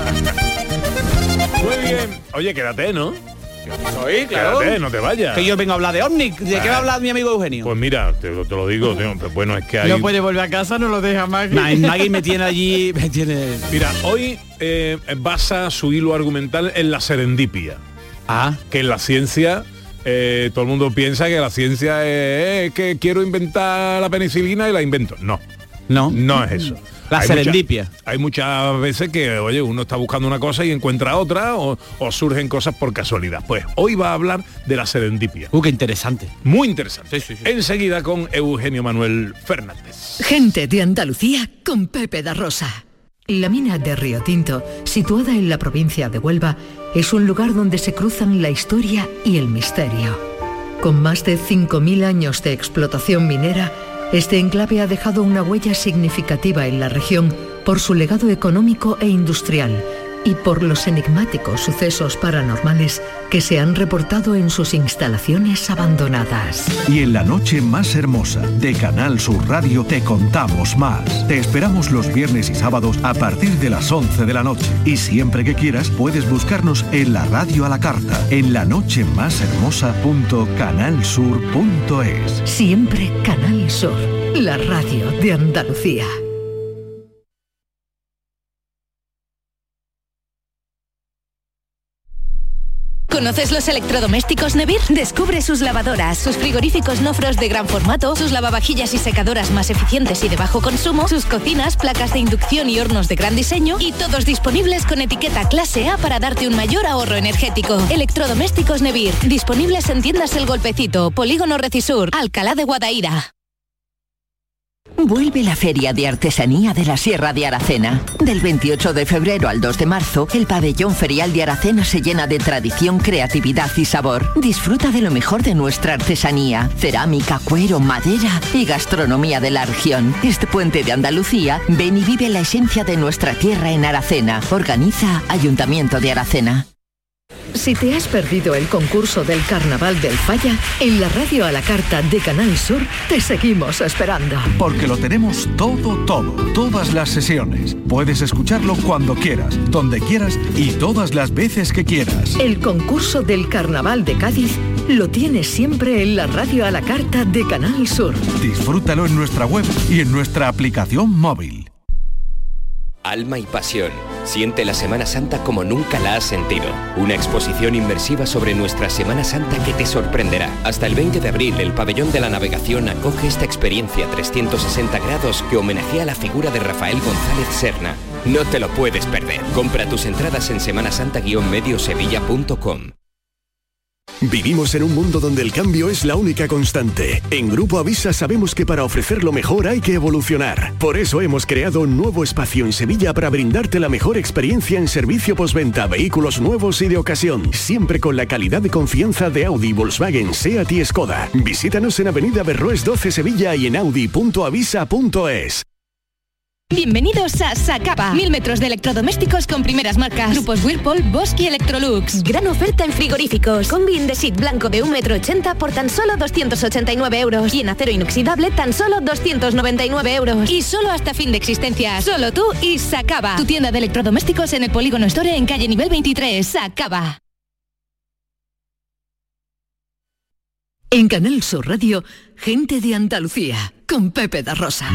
Muy bien. Oye, quédate, ¿no? Soy, claro. Quédate, no te vayas. Que yo vengo a hablar de OVNI. ¿De qué va a hablar mi amigo Eugenio? Pues mira, te lo digo, bueno, es que hay... No puede volver a casa, no lo deja Maggie. Maggie me tiene allí, Mira, hoy basa su hilo argumental en la serendipia. Que en la ciencia... todo el mundo piensa que la ciencia es que quiero inventar la penicilina y la invento. No es eso. La serendipia. Hay muchas veces que, oye, uno está buscando una cosa y encuentra otra o surgen cosas por casualidad. Pues hoy va a hablar de la serendipia. Qué interesante. Muy interesante. Sí. Enseguida con Eugenio Manuel Fernández. Gente de Andalucía con Pepe da Rosa. La mina de Río Tinto, situada en la provincia de Huelva, es un lugar donde se cruzan la historia y el misterio. Con más de 5.000 años de explotación minera, este enclave ha dejado una huella significativa en la región por su legado económico e industrial y por los enigmáticos sucesos paranormales que se han reportado en sus instalaciones abandonadas. Y en la noche más hermosa de Canal Sur Radio te contamos más. Te esperamos los viernes y sábados a partir de las 11 de la noche. Y siempre que quieras puedes buscarnos en la radio a la carta, en lanochemashermosa.canalsur.es. Siempre Canal Sur, la radio de Andalucía. ¿Conoces los electrodomésticos Nevir? Descubre sus lavadoras, sus frigoríficos no frost de gran formato, sus lavavajillas y secadoras más eficientes y de bajo consumo, sus cocinas, placas de inducción y hornos de gran diseño, y todos disponibles con etiqueta clase A para darte un mayor ahorro energético. Electrodomésticos Nevir, disponibles en tiendas El Golpecito, Polígono Recisur, Alcalá de Guadaira. Vuelve la Feria de Artesanía de la Sierra de Aracena. Del 28 de febrero al 2 de marzo, el pabellón ferial de Aracena se llena de tradición, creatividad y sabor. Disfruta de lo mejor de nuestra artesanía, cerámica, cuero, madera y gastronomía de la región. Este puente de Andalucía, ven y vive la esencia de nuestra tierra en Aracena. Organiza Ayuntamiento de Aracena. Si te has perdido el concurso del Carnaval del Falla, en la radio a la carta de Canal Sur te seguimos esperando. Porque lo tenemos todo, todas las sesiones. Puedes escucharlo cuando quieras, donde quieras y todas las veces que quieras. El concurso del Carnaval de Cádiz lo tienes siempre en la radio a la carta de Canal Sur. Disfrútalo en nuestra web y en nuestra aplicación móvil. Alma y pasión. Siente la Semana Santa como nunca la has sentido. Una exposición inmersiva sobre nuestra Semana Santa que te sorprenderá. Hasta el 20 de abril, el Pabellón de la Navegación acoge esta experiencia 360 grados que homenajea la figura de Rafael González Serna. No te lo puedes perder. Compra tus entradas en semanasanta-mediosevilla.com. Vivimos en un mundo donde el cambio es la única constante. En Grupo Avisa sabemos que para ofrecer lo mejor hay que evolucionar. Por eso hemos creado un nuevo espacio en Sevilla para brindarte la mejor experiencia en servicio postventa, vehículos nuevos y de ocasión, siempre con la calidad de confianza de Audi, Volkswagen, SEAT y Skoda. Visítanos en Avenida Berroes 12 Sevilla y en audi.avisa.es. Bienvenidos a Sacaba. 1000 metros de electrodomésticos con primeras marcas. Grupos Whirlpool, Bosch y Electrolux. Gran oferta en frigoríficos. Combi Indesit blanco de 1,80 m por tan solo 289 euros. Y en acero inoxidable tan solo 299 euros. Y solo hasta fin de existencia. Solo tú y Sacaba. Tu tienda de electrodomésticos en el Polígono Store en calle nivel 23. Sacaba. En Canal Sur Radio, Gente de Andalucía, con Pepe da Rosa.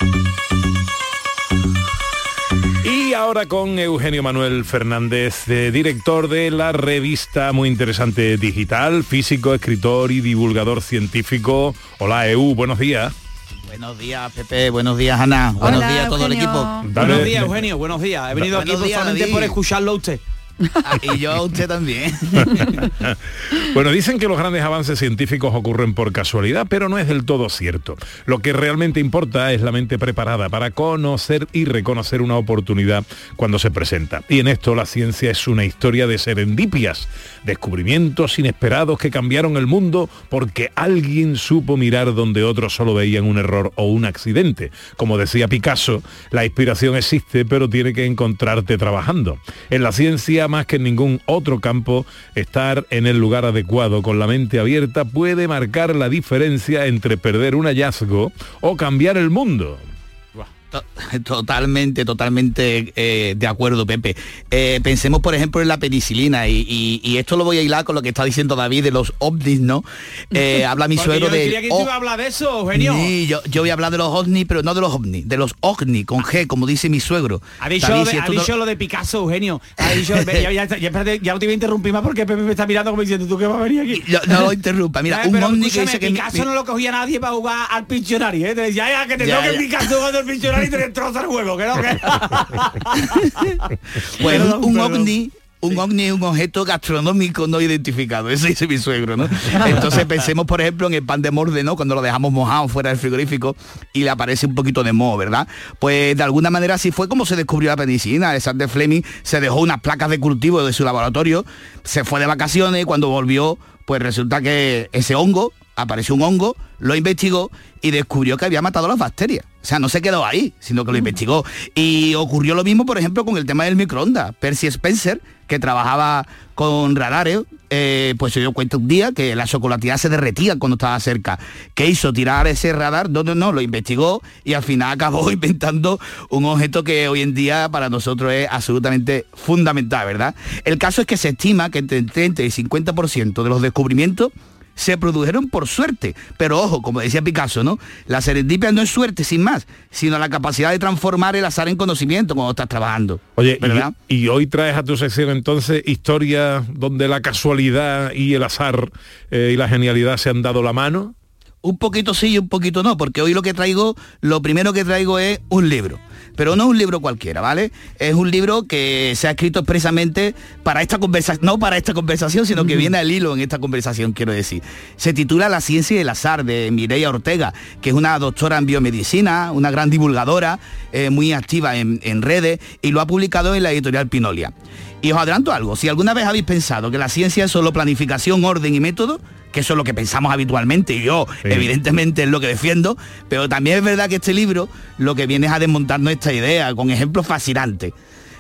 Y ahora con Eugenio Manuel Fernández, director de la revista muy interesante digital, físico, escritor y divulgador científico. Hola, buenos días. Buenos días, Pepe, buenos días, Ana. Buenos días a todo Eugenio. El equipo. Buenos días, Eugenio, buenos días. He venido aquí solamente por escucharlo a usted. Y yo a usted también. Bueno, dicen que los grandes avances científicos ocurren por casualidad, pero no es del todo cierto. Lo que realmente importa es la mente preparada para conocer y reconocer una oportunidad cuando se presenta. Y en esto la ciencia es una historia de serendipias, descubrimientos inesperados que cambiaron el mundo porque alguien supo mirar donde otros solo veían un error o un accidente. Como decía Picasso, la inspiración existe, pero tiene que encontrarte trabajando. En la ciencia, más que en ningún otro campo, estar en el lugar adecuado con la mente abierta puede marcar la diferencia entre perder un hallazgo o cambiar el mundo. Totalmente de acuerdo, Pepe. Pensemos, por ejemplo, en la penicilina y esto lo voy a hilar con lo que está diciendo David de los ovnis, ¿no? Habla mi suegro de... Yo que tú ibas a hablar de eso, Eugenio. Sí, yo voy a hablar de los ovnis, pero no de los ovnis, de los ovni, con G, como dice mi suegro. Ha dicho lo de Picasso, Eugenio. Ha dicho, ya no te voy a interrumpir más porque Pepe me está mirando como diciendo, ¿tú qué vas a venir aquí? No lo interrumpa, mira, un ovni que dice que... Picasso no lo cogía nadie para jugar al Pictionary, ¿eh? Te decía, que te toque Picasso jugando al Pictionary y te destroza el juego, que no, que... Pues un ovni es un objeto gastronómico no identificado, eso dice mi suegro, ¿no? Entonces pensemos, por ejemplo, en el pan de molde, ¿no? Cuando lo dejamos mojado fuera del frigorífico y le aparece un poquito de moho, ¿verdad? Pues de alguna manera así fue como se descubrió la penicilina. Alexander Fleming se dejó unas placas de cultivo de su laboratorio, se fue de vacaciones y cuando volvió, pues resulta que ese hongo, apareció un hongo, lo investigó y descubrió que había matado las bacterias. O sea, no se quedó ahí, sino que lo investigó. Y ocurrió lo mismo, por ejemplo, con el tema del microondas. Percy Spencer, que trabajaba con radares, pues se dio cuenta un día que la chocolatina se derretía cuando estaba cerca. ¿Qué hizo? Tirar ese radar, no, lo investigó y al final acabó inventando un objeto que hoy en día para nosotros es absolutamente fundamental, ¿verdad? El caso es que se estima que entre el 30 y el 50% de los descubrimientos se produjeron por suerte, pero ojo, como decía Picasso, ¿no? La serendipia no es suerte sin más, sino la capacidad de transformar el azar en conocimiento cuando estás trabajando. Oye, y hoy traes a tu sección entonces historias donde la casualidad y el azar y la genialidad se han dado la mano. Un poquito sí y un poquito no, porque hoy lo primero que traigo es un libro. Pero no un libro cualquiera, ¿vale? Es un libro que se ha escrito expresamente para esta conversación, no para esta conversación, sino que viene al hilo en esta conversación, quiero decir. Se titula La ciencia y el azar, de Mireia Ortega, que es una doctora en biomedicina, una gran divulgadora, muy activa en redes, y lo ha publicado en la editorial Pinolia. Y os adelanto algo, si alguna vez habéis pensado que la ciencia es solo planificación, orden y método, que eso es lo que pensamos habitualmente, y yo evidentemente es lo que defiendo, pero también es verdad que este libro lo que viene es a desmontarnos esta idea con ejemplos fascinantes.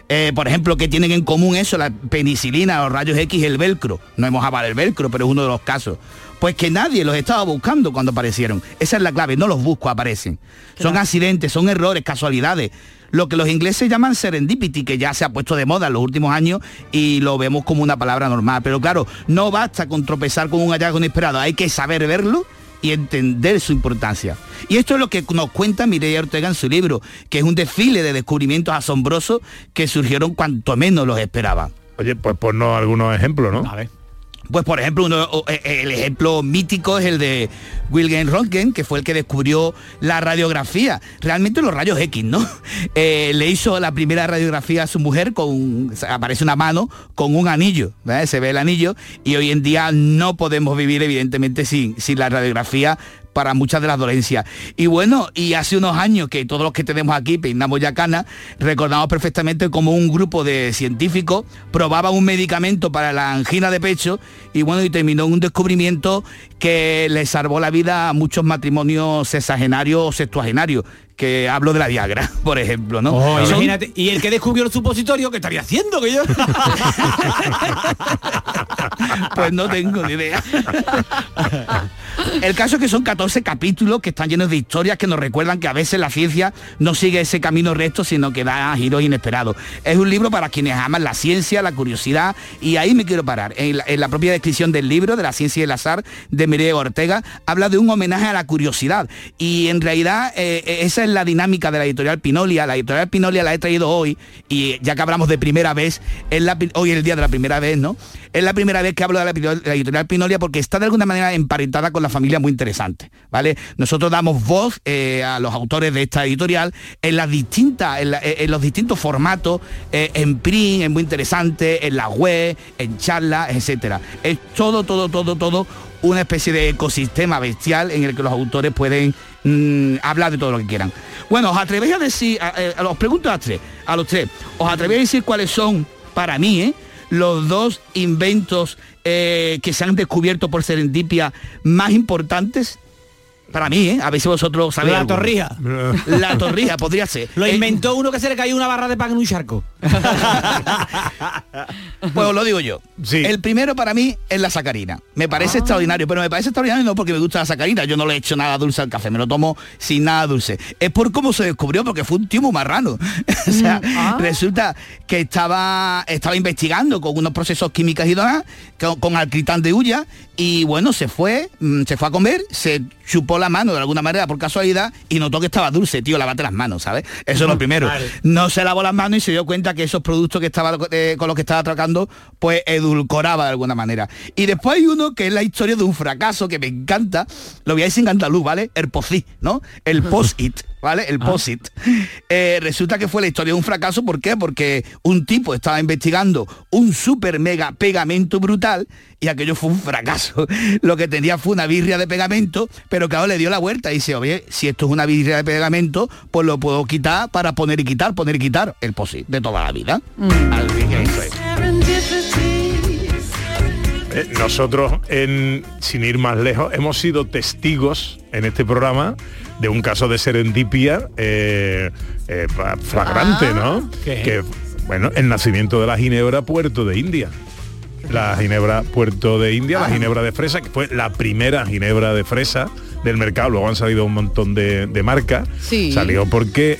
Por ejemplo, que tienen en común eso, la penicilina, los rayos X y el velcro. No hemos hablado del velcro, pero es uno de los casos. Pues que nadie los estaba buscando cuando aparecieron. Esa es la clave, no los busco, aparecen. Son accidentes, son errores, casualidades. Lo que los ingleses llaman serendipity, que ya se ha puesto de moda en los últimos años y lo vemos como una palabra normal. Pero claro, no basta con tropezar con un hallazgo inesperado, hay que saber verlo y entender su importancia. Y esto es lo que nos cuenta Mireia Ortega en su libro, que es un desfile de descubrimientos asombrosos que surgieron cuanto menos los esperaban. Oye, pues ponnos algunos ejemplos, ¿no? A ver. Pues por ejemplo, el ejemplo mítico es el de Wilhelm Röntgen, que fue el que descubrió la radiografía, realmente los rayos X, ¿no? Le hizo la primera radiografía a su mujer aparece una mano con un anillo, ¿verdad? Se ve el anillo, y hoy en día no podemos vivir evidentemente sin la radiografía para muchas de las dolencias. Y bueno, y hace unos años que todos los que tenemos aquí peinamos ya canas, recordamos perfectamente cómo un grupo de científicos probaba un medicamento para la angina de pecho y bueno, y terminó en un descubrimiento que le salvó la vida a muchos matrimonios sexagenarios o sextuagenarios, que hablo de la Viagra, por ejemplo, ¿no? Oh, imagínate, y el que descubrió el supositorio, ¿qué estaría haciendo? Que yo pues no tengo ni idea. El caso es que son 14 capítulos que están llenos de historias que nos recuerdan que a veces la ciencia no sigue ese camino recto, sino que da giros inesperados. Es un libro para quienes aman la ciencia, la curiosidad, y ahí me quiero parar. En la propia descripción del libro, de la ciencia y el azar, de Mireia Ortega, habla de un homenaje a la curiosidad. Y en realidad esa es la dinámica de la editorial Pinolia. La editorial Pinolia la he traído hoy, y ya que hablamos de primera vez, hoy es el día de la primera vez, ¿no? Es la primera vez que hablo de la editorial Pinolia porque está de alguna manera emparentada con la familia muy interesante, ¿vale? Nosotros damos voz a los autores de esta editorial en los distintos formatos, en print, es muy interesante, en la web, en charlas, etcétera. Es todo una especie de ecosistema bestial en el que los autores pueden hablar de todo lo que quieran. Bueno, os atrevéis a decir, os pregunto a los tres, ¿os atrevéis a decir cuáles son, para mí, los dos inventos que se han descubierto por serendipia más importantes? Para mí, a ver si vosotros sabéis. La torrija. La torrija podría ser. Lo inventó uno que se le cayó una barra de pan en un charco. Pues os lo digo yo. Sí. El primero para mí es la sacarina. Me parece extraordinario, pero me parece extraordinario no porque me gusta la sacarina. Yo no le he hecho nada dulce al café, me lo tomo sin nada dulce. Es por cómo se descubrió, porque fue un tío muy marrano. O sea, resulta que estaba investigando con unos procesos químicos y demás, con alquitrán de hulla, y bueno, se fue a comer, se chupó la mano de alguna manera por casualidad y notó que estaba dulce. Tío, lávate las manos, ¿sabes? Eso es lo primero. Vale. No se lavó las manos y se dio cuenta que esos productos que estaba con los que estaba tratando, pues edulcoraba de alguna manera. Y después hay uno que es la historia de un fracaso que me encanta, lo voy a decir en andaluz, ¿vale? El post-it, ¿no? El post-it, ¿vale? El post-it. Resulta que fue la historia de un fracaso, ¿por qué? Porque un tipo estaba investigando un super mega pegamento brutal y aquello fue un fracaso. Lo que tenía fue una birria de pegamento, pero claro, le dio la vuelta y dice, oye, si esto es una birria de pegamento, pues lo puedo quitar para poner y quitar el post-it de toda la vida. Así que eso es. Nosotros, sin ir más lejos, hemos sido testigos en este programa de un caso de serendipia flagrante, ¿no? ¿Qué? Que, bueno, el nacimiento de la ginebra Puerto de India. La ginebra Puerto de India, la ginebra de fresa, que fue la primera ginebra de fresa del mercado. Luego han salido un montón de marcas. Sí. Salió porque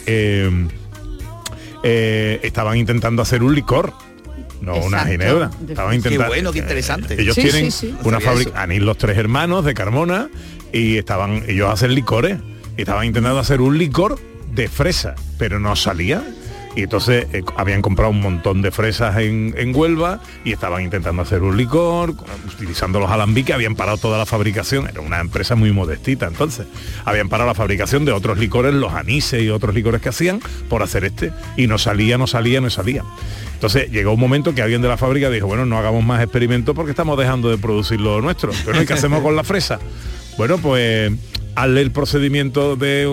estaban intentando hacer un licor. No, una ginebra. Estaban intentando. Qué bueno, qué interesante. Ellos tienen una fábrica, Anís Los Tres Hermanos de Carmona, y ellos hacen licores. Y estaban intentando hacer un licor de fresa, pero no salía. Y entonces habían comprado un montón de fresas en Huelva y estaban intentando hacer un licor, utilizando los alambiques, habían parado toda la fabricación, era una empresa muy modestita entonces, habían parado la fabricación de otros licores, los anises y otros licores que hacían por hacer y no salía. Entonces llegó un momento que alguien de la fábrica dijo, bueno, no hagamos más experimentos porque estamos dejando de producir lo nuestro. Pero ¿qué hacemos con la fresa? Bueno, pues hazle el procedimiento de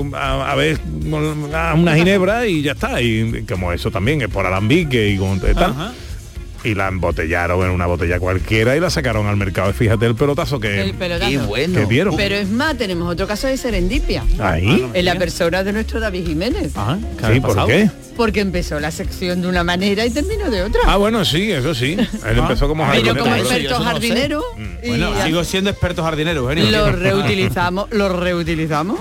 a una ginebra y ya está. Y como eso también es por alambique y con tal. y la embotellaron en una botella cualquiera y la sacaron al mercado. Fíjate el pelotazo que dieron. Pero es más, tenemos otro caso de serendipia. Ahí. En la persona de nuestro David Jiménez. Sí, ¿por qué? Porque empezó la sección de una manera y terminó de otra. Ah, bueno, sí, eso sí. Él empezó como jardinero. Pero como experto jardinero. Bueno, sigo siendo experto jardinero, Eugenio. Lo reutilizamos. Lo reutilizamos,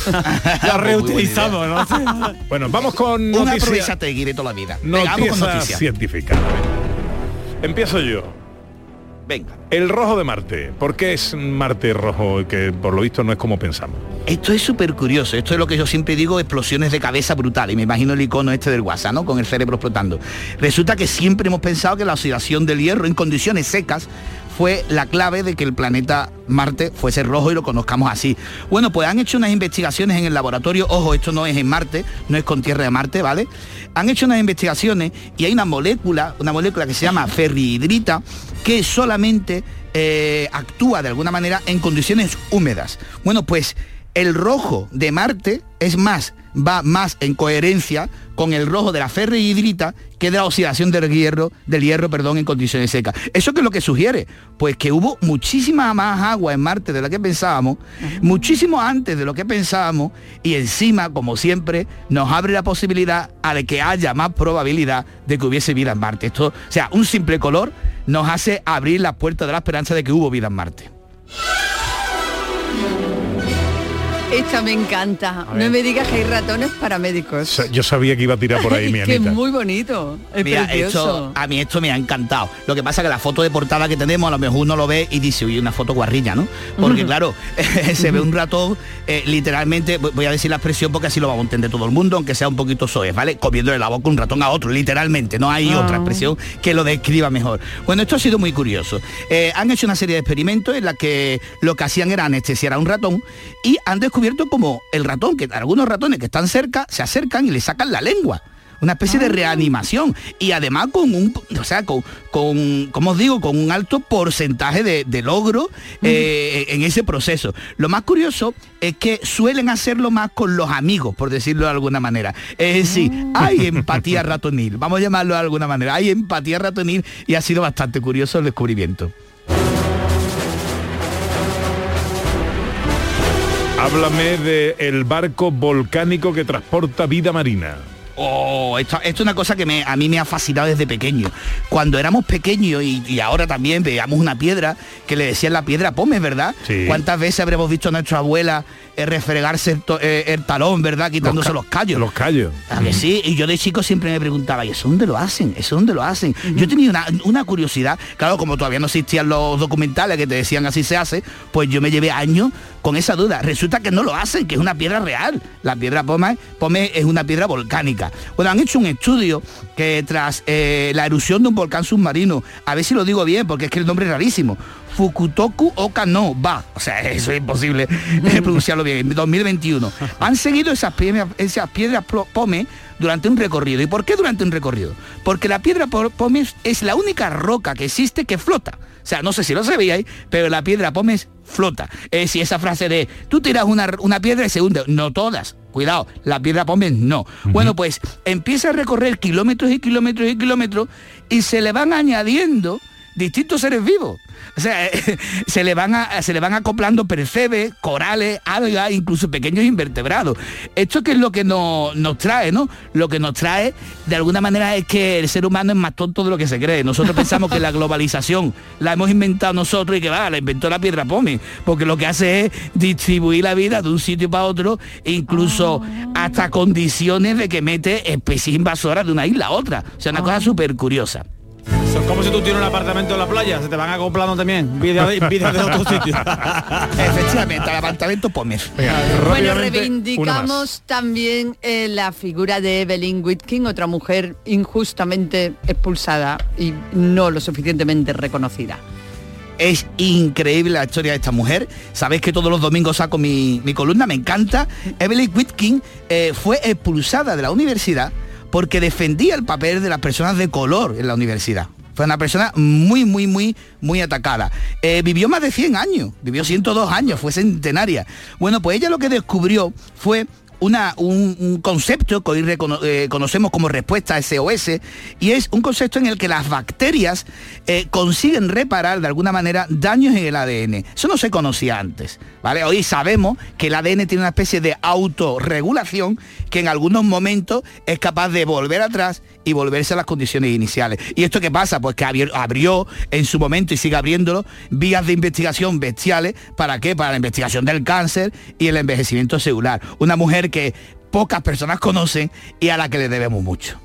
¿no? Bueno, vamos con noticias. Te guiré toda la vida. Noticias científicas. Empiezo yo. Venga. El rojo de Marte. ¿Por qué es Marte rojo? Que por lo visto no es como pensamos. Esto es súper curioso. Esto es lo que yo siempre digo, explosiones de cabeza brutales. Y me imagino el icono este del WhatsApp, ¿no? Con el cerebro explotando. Resulta que siempre hemos pensado que la oxidación del hierro en condiciones secas fue la clave de que el planeta Marte fuese rojo y lo conozcamos así. Bueno, pues han hecho unas investigaciones en el laboratorio. Ojo, esto no es en Marte, no es con tierra de Marte, ¿vale? Han hecho unas investigaciones y hay una molécula que se llama ferrihidrita, que solamente actúa de alguna manera en condiciones húmedas. Bueno, pues el rojo de Marte va más en coherencia con el rojo de la ferrihidrita que de la oxidación del hierro, en condiciones secas. ¿Eso qué es lo que sugiere? Pues que hubo muchísima más agua en Marte de lo que pensábamos, muchísimo antes de lo que pensábamos, y encima, como siempre, nos abre la posibilidad a de que haya más probabilidad de que hubiese vida en Marte. Esto, o sea, un simple color nos hace abrir las puertas de la esperanza de que hubo vida en Marte. Esta me encanta. No me digas que hay ratones paramédicos. Yo sabía que iba a tirar por ahí, mi Anita. Que es muy bonito. Es precioso. A mí esto me ha encantado. Lo que pasa es que la foto de portada que tenemos, a lo mejor uno lo ve y dice, oye, una foto guarrilla, ¿no? Porque claro, se ve un ratón, literalmente, voy a decir la expresión porque así lo vamos a entender todo el mundo, aunque sea un poquito soez, ¿vale? Comiéndole la boca un ratón a otro, literalmente. No hay otra expresión que lo describa mejor. Bueno, esto ha sido muy curioso. Han hecho una serie de experimentos en la que lo que hacían era anestesiar a un ratón y han descubierto como el ratón, que algunos ratones que están cerca se acercan y le sacan la lengua. Una especie de reanimación y además con como os digo, con un alto porcentaje de logro en ese proceso. Lo más curioso es que suelen hacerlo más con los amigos, por decirlo de alguna manera. Es decir, hay empatía ratonil, vamos a llamarlo de alguna manera, hay empatía ratonil y ha sido bastante curioso el descubrimiento. Háblame del barco volcánico que transporta vida marina. Esto es una cosa que a mí me ha fascinado desde pequeño. Cuando éramos pequeños y ahora también veíamos una piedra que le decían la piedra Pómez, ¿verdad? Sí. ¿Cuántas veces habremos visto a nuestra abuela refregarse el talón, ¿verdad? Quitándose los callos. Los callos. ¿A que sí? Y yo de chico siempre me preguntaba, ¿y eso dónde lo hacen? ¿Eso dónde lo hacen? Yo tenía una curiosidad. Claro, como todavía no existían los documentales que te decían así se hace, pues yo me llevé años con esa duda. Resulta que no lo hacen, que es una piedra real. La piedra Pómez es una piedra volcánica. Bueno, han hecho un estudio que tras la erupción de un volcán submarino, a ver si lo digo bien, porque es que el nombre es rarísimo, Fukutoku Oka no Ba, o sea, eso es imposible pronunciarlo bien, en 2021. Han seguido esas piedras Pómez durante un recorrido. ¿Y por qué durante un recorrido? Porque la piedra Pómez es la única roca que existe que flota. O sea, no sé si lo sabíais, pero la piedra Pómez flota. Es decir, esa frase de, tú tiras una piedra y se hunde. No todas. Cuidado, la piedra Pómez no. Bueno, pues empieza a recorrer kilómetros y kilómetros y kilómetros y se le van añadiendo distintos seres vivos. O sea, se le van acoplando percebes, corales, algas, incluso pequeños invertebrados. Esto que es lo que nos trae, ¿no? Lo que nos trae, de alguna manera, es que el ser humano es más tonto de lo que se cree. Nosotros pensamos que la globalización la hemos inventado nosotros y que la inventó la piedra Pómez, porque lo que hace es distribuir la vida de un sitio para otro, e incluso hasta condiciones de que mete especies invasoras de una isla a otra. O sea, una cosa súper curiosa. Eso es como si tú tienes un apartamento en la playa, se te van acoplando también vida de otro sitio. Efectivamente, el apartamento Pómez. Bueno, reivindicamos también la figura de Evelyn Whitkin, otra mujer injustamente expulsada y no lo suficientemente reconocida. Es increíble la historia de esta mujer. Sabéis que todos los domingos saco mi columna, me encanta. Evelyn Whitkin fue expulsada de la universidad porque defendía el papel de las personas de color en la universidad. Fue una persona muy atacada. Vivió más de 100 años, vivió 102 años, fue centenaria. Bueno, pues ella lo que descubrió fue un concepto que hoy conocemos como respuesta SOS, y es un concepto en el que las bacterias consiguen reparar de alguna manera daños en el ADN. Eso no se conocía antes, ¿vale? Hoy sabemos que el ADN tiene una especie de autorregulación que en algunos momentos es capaz de volver atrás y volverse a las condiciones iniciales. ¿Y esto qué pasa? Pues que abrió en su momento y sigue abriéndolo vías de investigación bestiales. ¿Para qué? Para la investigación del cáncer y el envejecimiento celular. Una mujer que pocas personas conocen y a la que le debemos mucho.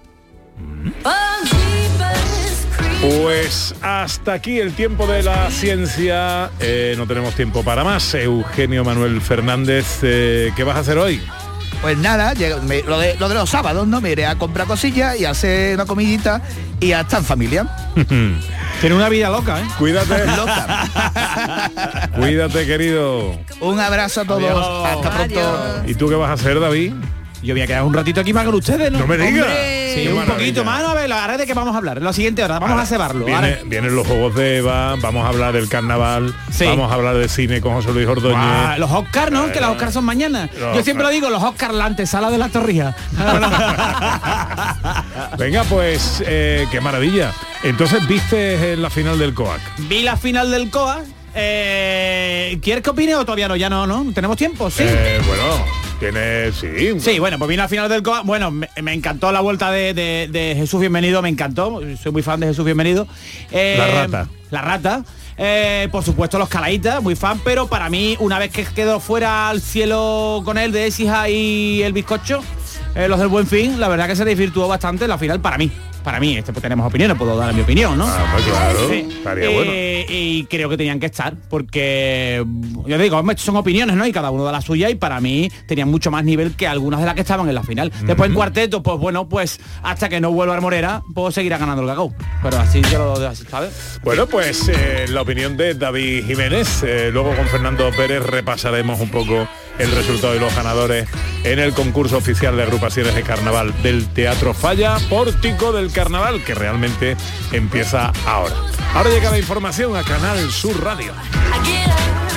Pues hasta aquí el tiempo de la ciencia. No tenemos tiempo para más. Eugenio Manuel Fernández, ¿qué vas a hacer hoy? Pues nada, lo de los sábados, ¿no? Me iré a comprar cosillas y a hacer una comidita y a estar en familia. Tiene una vida loca, ¿eh? Cuídate. Loca. Cuídate, querido. Un abrazo a todos. Adiós. Hasta pronto. Adiós. ¿Y tú qué vas a hacer, David? Yo voy a quedar un ratito aquí más con ustedes, ¿no? No me digas. Sí, un poquito más. A ver, ahora de qué vamos a hablar. En la siguiente hora vamos a cebarlo. Vienen los Juegos de Eva, vamos a hablar del carnaval, vamos a hablar de cine con José Luis Ordóñez. Los Oscars, ¿no? Que los Oscars son mañana. Yo siempre lo digo, los Oscars, la antesala de la Torrija. Venga, pues, qué maravilla. Entonces, ¿viste la final del COAC? Vi la final del COAC. ¿Quieres que opine o todavía no? Ya no. ¿Tenemos tiempo? Sí. Bueno. Sí, bueno, pues vine al final del COAC. Bueno, me encantó la vuelta de Jesús Bienvenido, me encantó. Soy muy fan de Jesús Bienvenido. La rata. Por supuesto los Calaítas, muy fan, pero para mí, una vez que quedó fuera al cielo con él de Écija y el bizcocho, los del Buen Fin, la verdad que se desvirtuó bastante la final para mí. Para mí, pues tenemos opiniones, puedo dar mi opinión, ¿no? Claro, sí. Estaría bueno. Y creo que tenían que estar, porque, yo digo, son opiniones, ¿no? Y cada uno da la suya, y para mí tenían mucho más nivel que algunas de las que estaban en la final. Después en cuarteto, pues bueno, pues hasta que no vuelva Morera, pues seguirá ganando el cacao. Pero así yo lo dejo así, ¿sabes? Bueno, pues la opinión de David Jiménez. Luego con Fernando Pérez repasaremos un poco el resultado de los ganadores en el concurso oficial de agrupaciones de carnaval del Teatro Falla, Pórtico del Carnaval, que realmente empieza ahora. Ahora llega la información a Canal Sur Radio.